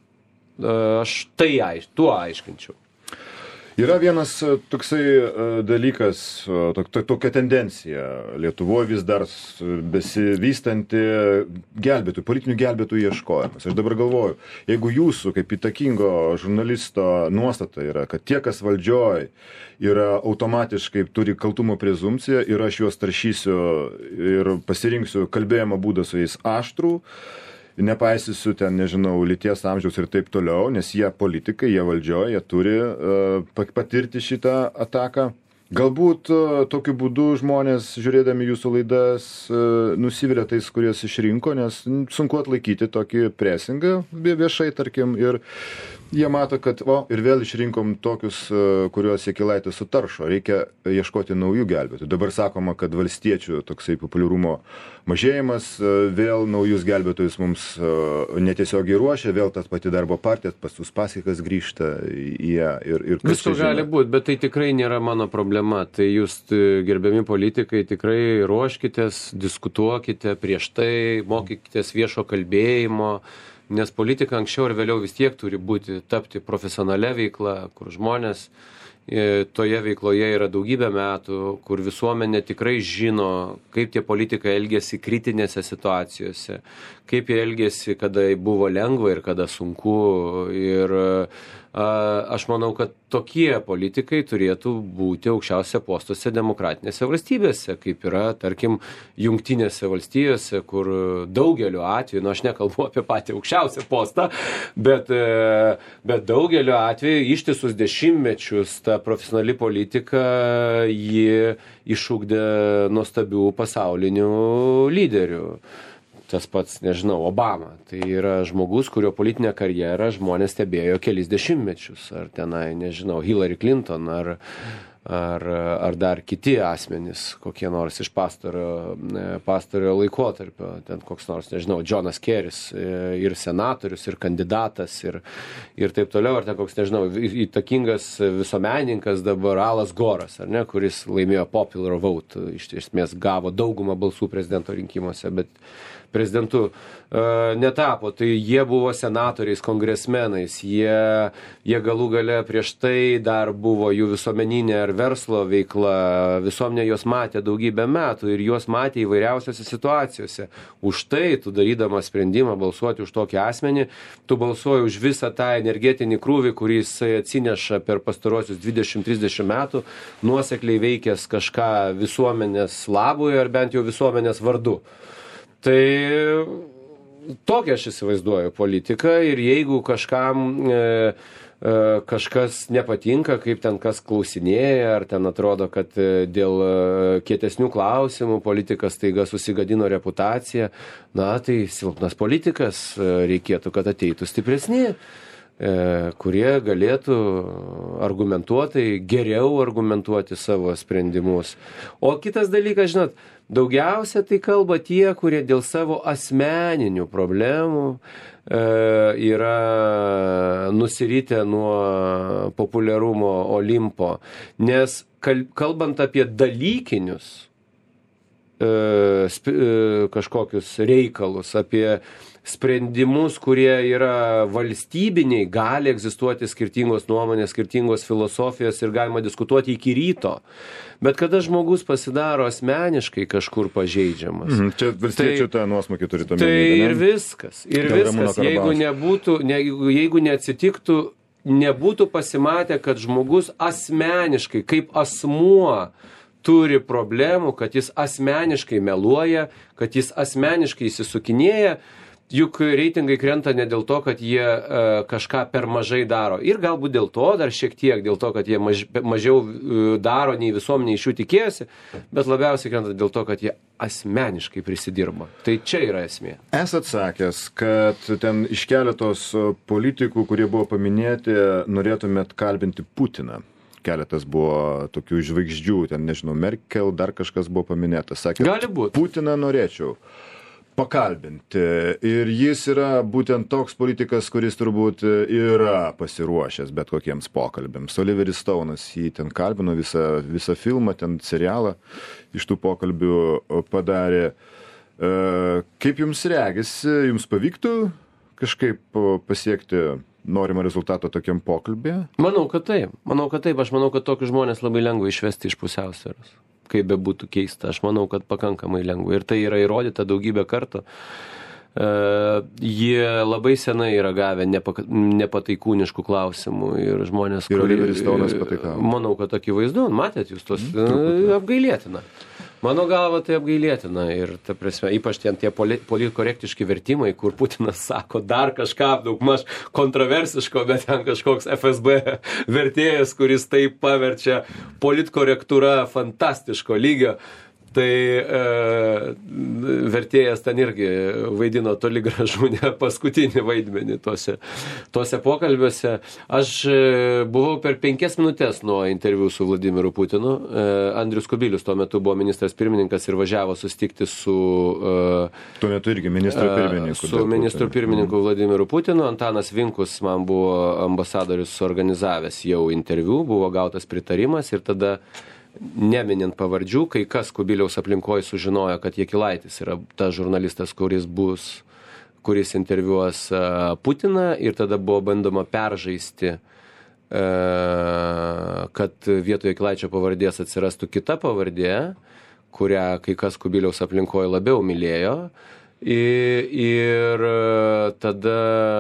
Aš tuo aiškinčiau. Yra vienas toksai dalykas, tokia tendencija Lietuvoje vis dar besivystanti politinių gelbėtojų ieškojimas. Aš dabar galvoju, jeigu jūsų kaip įtakingo žurnalisto nuostata yra, kad tie, kas valdžioj, yra automatiškai turi kaltumo prezumpciją ir aš juos taršysiu ir pasirinksiu kalbėjimo būdą su jais aštrų, nepaisysiu ten, nežinau, lyties amžiaus ir taip toliau, nes jie politikai, jie valdžioje, jie turi patirti šitą ataką. Galbūt tokiu būdu žmonės, žiūrėdami jūsų laidas, nusivilia tais, kuriuos išrinko, nes sunku atlaikyti tokį presingą viešai, tarkim, ir jie mato, kad ir vėl išrinkom tokius, kuriuos Jakilaitis sutaršo, reikia ieškoti naujų gelbėtojų. Dabar sakoma, kad valstiečių toksai populiarumo mažėjimas, vėl naujus gelbėtojus mums netiesiogiai ruošia, vėl tas pati darbo partija, pas Uspaskichas grįžta į ją. Visko gali būti, bet tai tikrai nėra mano problema. Tai jūs, gerbiami politikai, tikrai ruoškitės, diskutuokite prieš tai, mokykitės viešo kalbėjimo, nes politika anksčiau ir vėliau vis tiek turi tapti profesionalia veikla, kur žmonės toje veikloje yra daugybę metų, kur visuomenė tikrai žino, kaip tie politikai elgėsi kritinėse situacijose, kaip jie elgėsi, kada buvo lengva ir kada sunku. Ir aš manau, kad tokie politikai turėtų būti aukščiausiose postuose demokratinėse valstybėse, kaip yra, tarkim, Jungtinėse valstijose, kur daugeliu atveju, aš nekalbu apie patį aukščiausią postą, bet daugeliu atveju ištisus dešimtmečius ta profesionali politika ji išugdė nuostabių pasaulinių lyderių. Tas pats, nežinau, Obama. Tai yra žmogus, kurio politinę karjerą žmonės stebėjo kelis dešimtmečius. Ar tenai, nežinau, Hillary Clinton, ar dar kiti asmenys, kokie nors iš pastarojo laikotarpio. Ten koks nors, nežinau, Johnas Kerrys, ir senatorius, ir kandidatas, ir taip toliau. Ar ten koks, nežinau, įtakingas visuomenininkas dabar Alas Goras, ar ne, kuris laimėjo popular vote. Iš esmės gavo daugumą balsų prezidento rinkimuose, bet prezidentu netapo, tai jie buvo senatoriais, kongresmenais, jie galų gale prieš tai dar buvo jų visuomeninė ar verslo veikla, visuomenė juos matė daugybę metų ir juos matė įvairiausiose situacijose. Už tai, tu darydamas sprendimą balsuoti už tokį asmenį, tu balsuoji už visą tą energetinį krūvį, kurį jis atsineša per pastaruosius 20-30 metų, nuosekliai veikęs kažką visuomenės labui ar bent jau visuomenės vardu. Tai tokia aš įsivaizduoju politiką ir jeigu kažkam kažkas nepatinka, kaip ten kas klausinėja, ar ten atrodo, kad dėl kietesnių klausimų politikas taiga susigadino reputaciją, tai silpnas politikas, reikėtų, kad ateitų stipresni, kurie galėtų argumentuotai, geriau argumentuoti savo sprendimus. O kitas dalykas, žinot, daugiausia tai kalba tie, kurie dėl savo asmeninių problemų yra nusiritę nuo populiarumo Olimpo. Nes kalbant apie dalykinius kažkokius reikalus, apie sprendimus, kurie yra valstybiniai, gali egzistuoti skirtingos nuomonės, skirtingos filosofijos ir galima diskutuoti iki ryto. Bet kada žmogus pasidaro asmeniškai kažkur pažeidžiamas. Čia valstiečių tą nuosmukį turite omeny. Tai ir viskas. Jeigu neatsitiktų, nebūtų pasimatę, kad žmogus asmeniškai, kaip asmuo, turi problemų, kad jis asmeniškai meluoja, kad jis asmeniškai įsisukinėja. juk reitingai krenta ne dėl to, kad jie kažką per mažai daro. Ir galbūt dėl to, dar šiek tiek dėl to, kad jie mažiau daro, nei visuomenė iš jų tikėjosi, bet labiausiai krenta dėl to, kad jie asmeniškai prisidirba. Tai čia yra esmė. Esat sakęs, kad ten iš keletos politikų, kurie buvo paminėti, norėtumėt kalbinti Putiną. Keletas buvo tokių žvaigždžių, ten nežinau, Merkel, dar kažkas buvo paminėtas. Sakė, gali būt. Putiną norėčiau pakalbinti. Ir jis yra būtent toks politikas, kuris turbūt yra pasiruošęs bet kokiems pokalbėms. Oliveris Stone'as jį ten kalbino, visą filmą, ten serialą iš tų pokalbių padarė. Kaip jums regisi, jums pavyktų kažkaip pasiekti norimo rezultato tokiam pokalbėje? Manau, kad taip. Aš manau, kad tokius žmonės labai lengva išvesti iš pusiausvyros. Kaip be būtų keista. Aš manau, kad pakankamai lengva. Ir tai yra įrodyta daugybę kartų. Jie labai senai yra gavę nepataikūniškų klausimų. Ir žmonės... Ir Oliveris Stone'as pataikavo. Manau, kad akivaizdu. Matėt jūs tos apgailėtina. Mano galva tai apgailėtina ir ta prasme, ypač tie politkorektiški vertimai, kur Putinas sako dar kažką daugmaž kontroversiško, bet ten kažkoks FSB vertėjas, kuris tai paverčia politkorektūra fantastiško lygio. Tai vertėjas ten irgi vaidino toli gražu ne paskutinį vaidmenį tose pokalbiuose. Aš buvau per 5 minutės nuo interviu su Vladimiru Putinu. Andrius Kubilius tuo metu buvo ministras pirmininkas ir važiavo susitikti su... Tuo metu irgi ministro pirmininku. Su ministru pirmininku Vladimiru Putinu. Antanas Vinkus man buvo ambasadorius organizavęs jau interviu, buvo gautas pritarimas ir tada neminint pavardžių, kai kas Kubiliaus aplinkoje sužinojo, kad Jakilaitis yra tas žurnalistas, kuris interviuos Putiną ir tada buvo bandoma peržaisti, kad vietoje Jakilaičio pavardės atsirastų kita pavardė, kurią kai kas Kubiliaus aplinkoje labiau mylėjo. Ir tada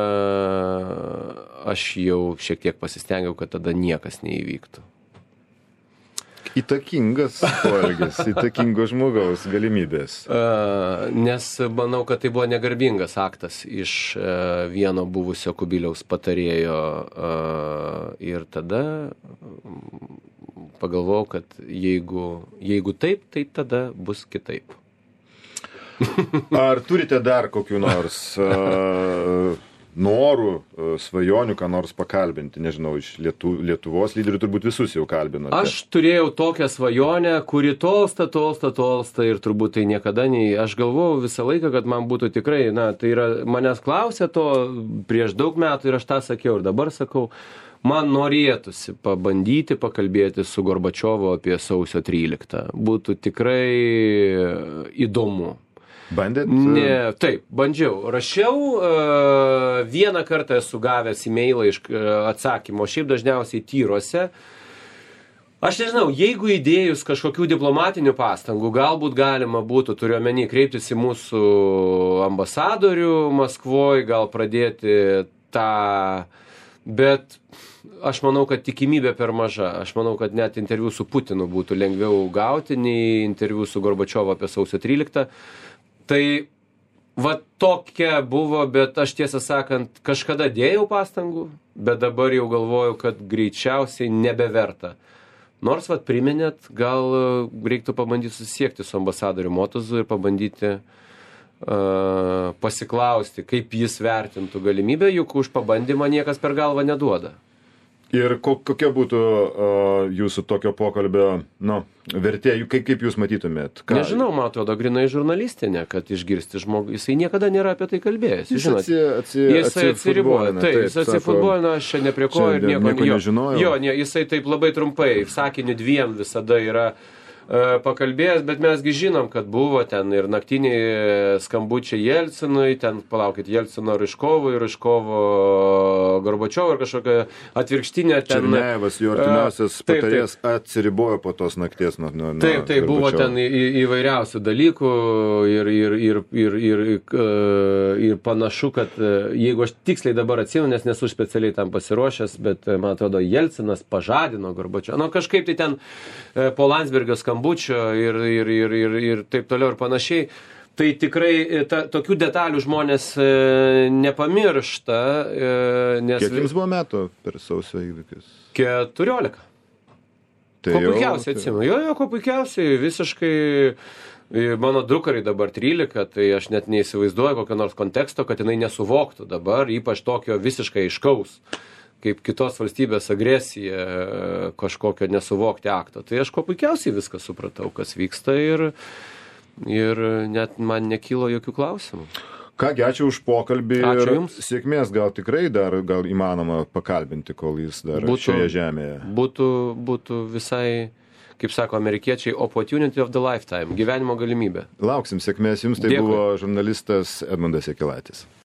aš jau šiek tiek pasistengiau, kad tada niekas neįvyktų. Įtakingas poelgis, įtakingo žmogaus galimybės. Nes manau, kad tai buvo negarbingas aktas iš vieno buvusio Kubiliaus patarėjo ir tada pagalvojau, kad jeigu taip, tai tada bus kitaip. Ar turite dar kokių nors norų, svajonių, ką nors pakalbinti, nežinau, iš Lietuvos lyderių turbūt visus jau kalbinote. Aš turėjau tokią svajonę, kuri tolsta ir turbūt tai niekada nei. Aš galvojau visą laiką, kad man būtų tikrai, tai yra, manęs klausė to prieš daug metų ir aš tą sakiau ir dabar sakau, man norėtųsi pabandyti pakalbėti su Gorbačiovu apie sausio 13. Būtų tikrai įdomu. Bandėt? Ne, taip, bandžiau. Rašiau, vieną kartą esu gavęs e-mailą iš atsakymo, šiaip dažniausiai tyruose. Aš nežinau, jeigu įdėjus kažkokių diplomatinių pastangų, galbūt galima būtų, turiuomenį, kreiptis į mūsų ambasadorių Maskvoje, gal pradėti tą, bet aš manau, kad tikimybė per maža. Aš manau, kad net interviu su Putinu būtų lengviau gauti, nei interviu su Gorbačiovu apie sausio 13. Tai va tokia buvo, bet aš tiesą sakant, kažkada dėjau pastangų, bet dabar jau galvoju, kad greičiausiai nebeverta. Nors vat priminėt, gal reiktų pabandyti susisiekti su ambasadoriu Motuzu ir pabandyti pasiklausti, kaip jis vertintų galimybę, juk už pabandymą niekas per galvą neduoda. Ir kokia būtų jūsų tokio pokalbio vertė, kaip jūs matytumėt? Nežinau, man atrodo, grinai žurnalistinė, kad išgirsti žmogų. Jisai niekada nėra apie tai kalbėjęs. Jis atsiriboja. Taip, jis atsifutbolina, aš čia nepriekoju ir nieko nežinojau. Jo, jisai taip labai trumpai, sakiniu 2 visada yra pakalbėjęs, bet mesgi žinom, kad buvo ten ir naktiniai skambučiai Jelcinui, ten, palaukit, Jelcino Ryškovui, Ryškovo Gorbačiovo ir kažkokia atvirkštinė ten... Černejevas, jo artimiausias patarėjas, atsiribojo po tos nakties nuo Taip, buvo ten įvairiausių dalykų ir panašu, kad jeigu aš tiksliai dabar atsimenu, nes nesu specialiai tam pasiruošęs, bet man atrodo, Jelcinas pažadino Gorbačiovą. Kažkaip tai ten po Landsbergio skambučio ir taip toliau ir panašiai. Tai tikrai tokių detalių žmonės nepamiršta. Nes Kiek jums buvo metų per sausio įvykius? 14. Tai Kuo puikiausiai atsimenu. Jo, kuo puikiausiai, visiškai. Mano dukrai dabar 13, tai aš net neįsivaizduoju kokio nors konteksto, kad jinai nesuvoktų dabar, ypač tokio visiškai aiškaus, kaip kitos valstybės agresija, kažkokio nesuvokti akto. Tai aš kuo puikiausiai viską supratau, kas vyksta ir net man nekilo jokių klausimų. Kągi, ačiū už pokalbį. Ačiū ir jums. Sėkmės gal tikrai dar gal įmanoma pakalbinti, kol jis dar šioje žemėje. Būtų visai, kaip sako amerikiečiai, opportunity of the lifetime, gyvenimo galimybė. Lauksim sėkmės jums, tai Dėkui. buvo žurnalistas Edmundas Jakilaitis.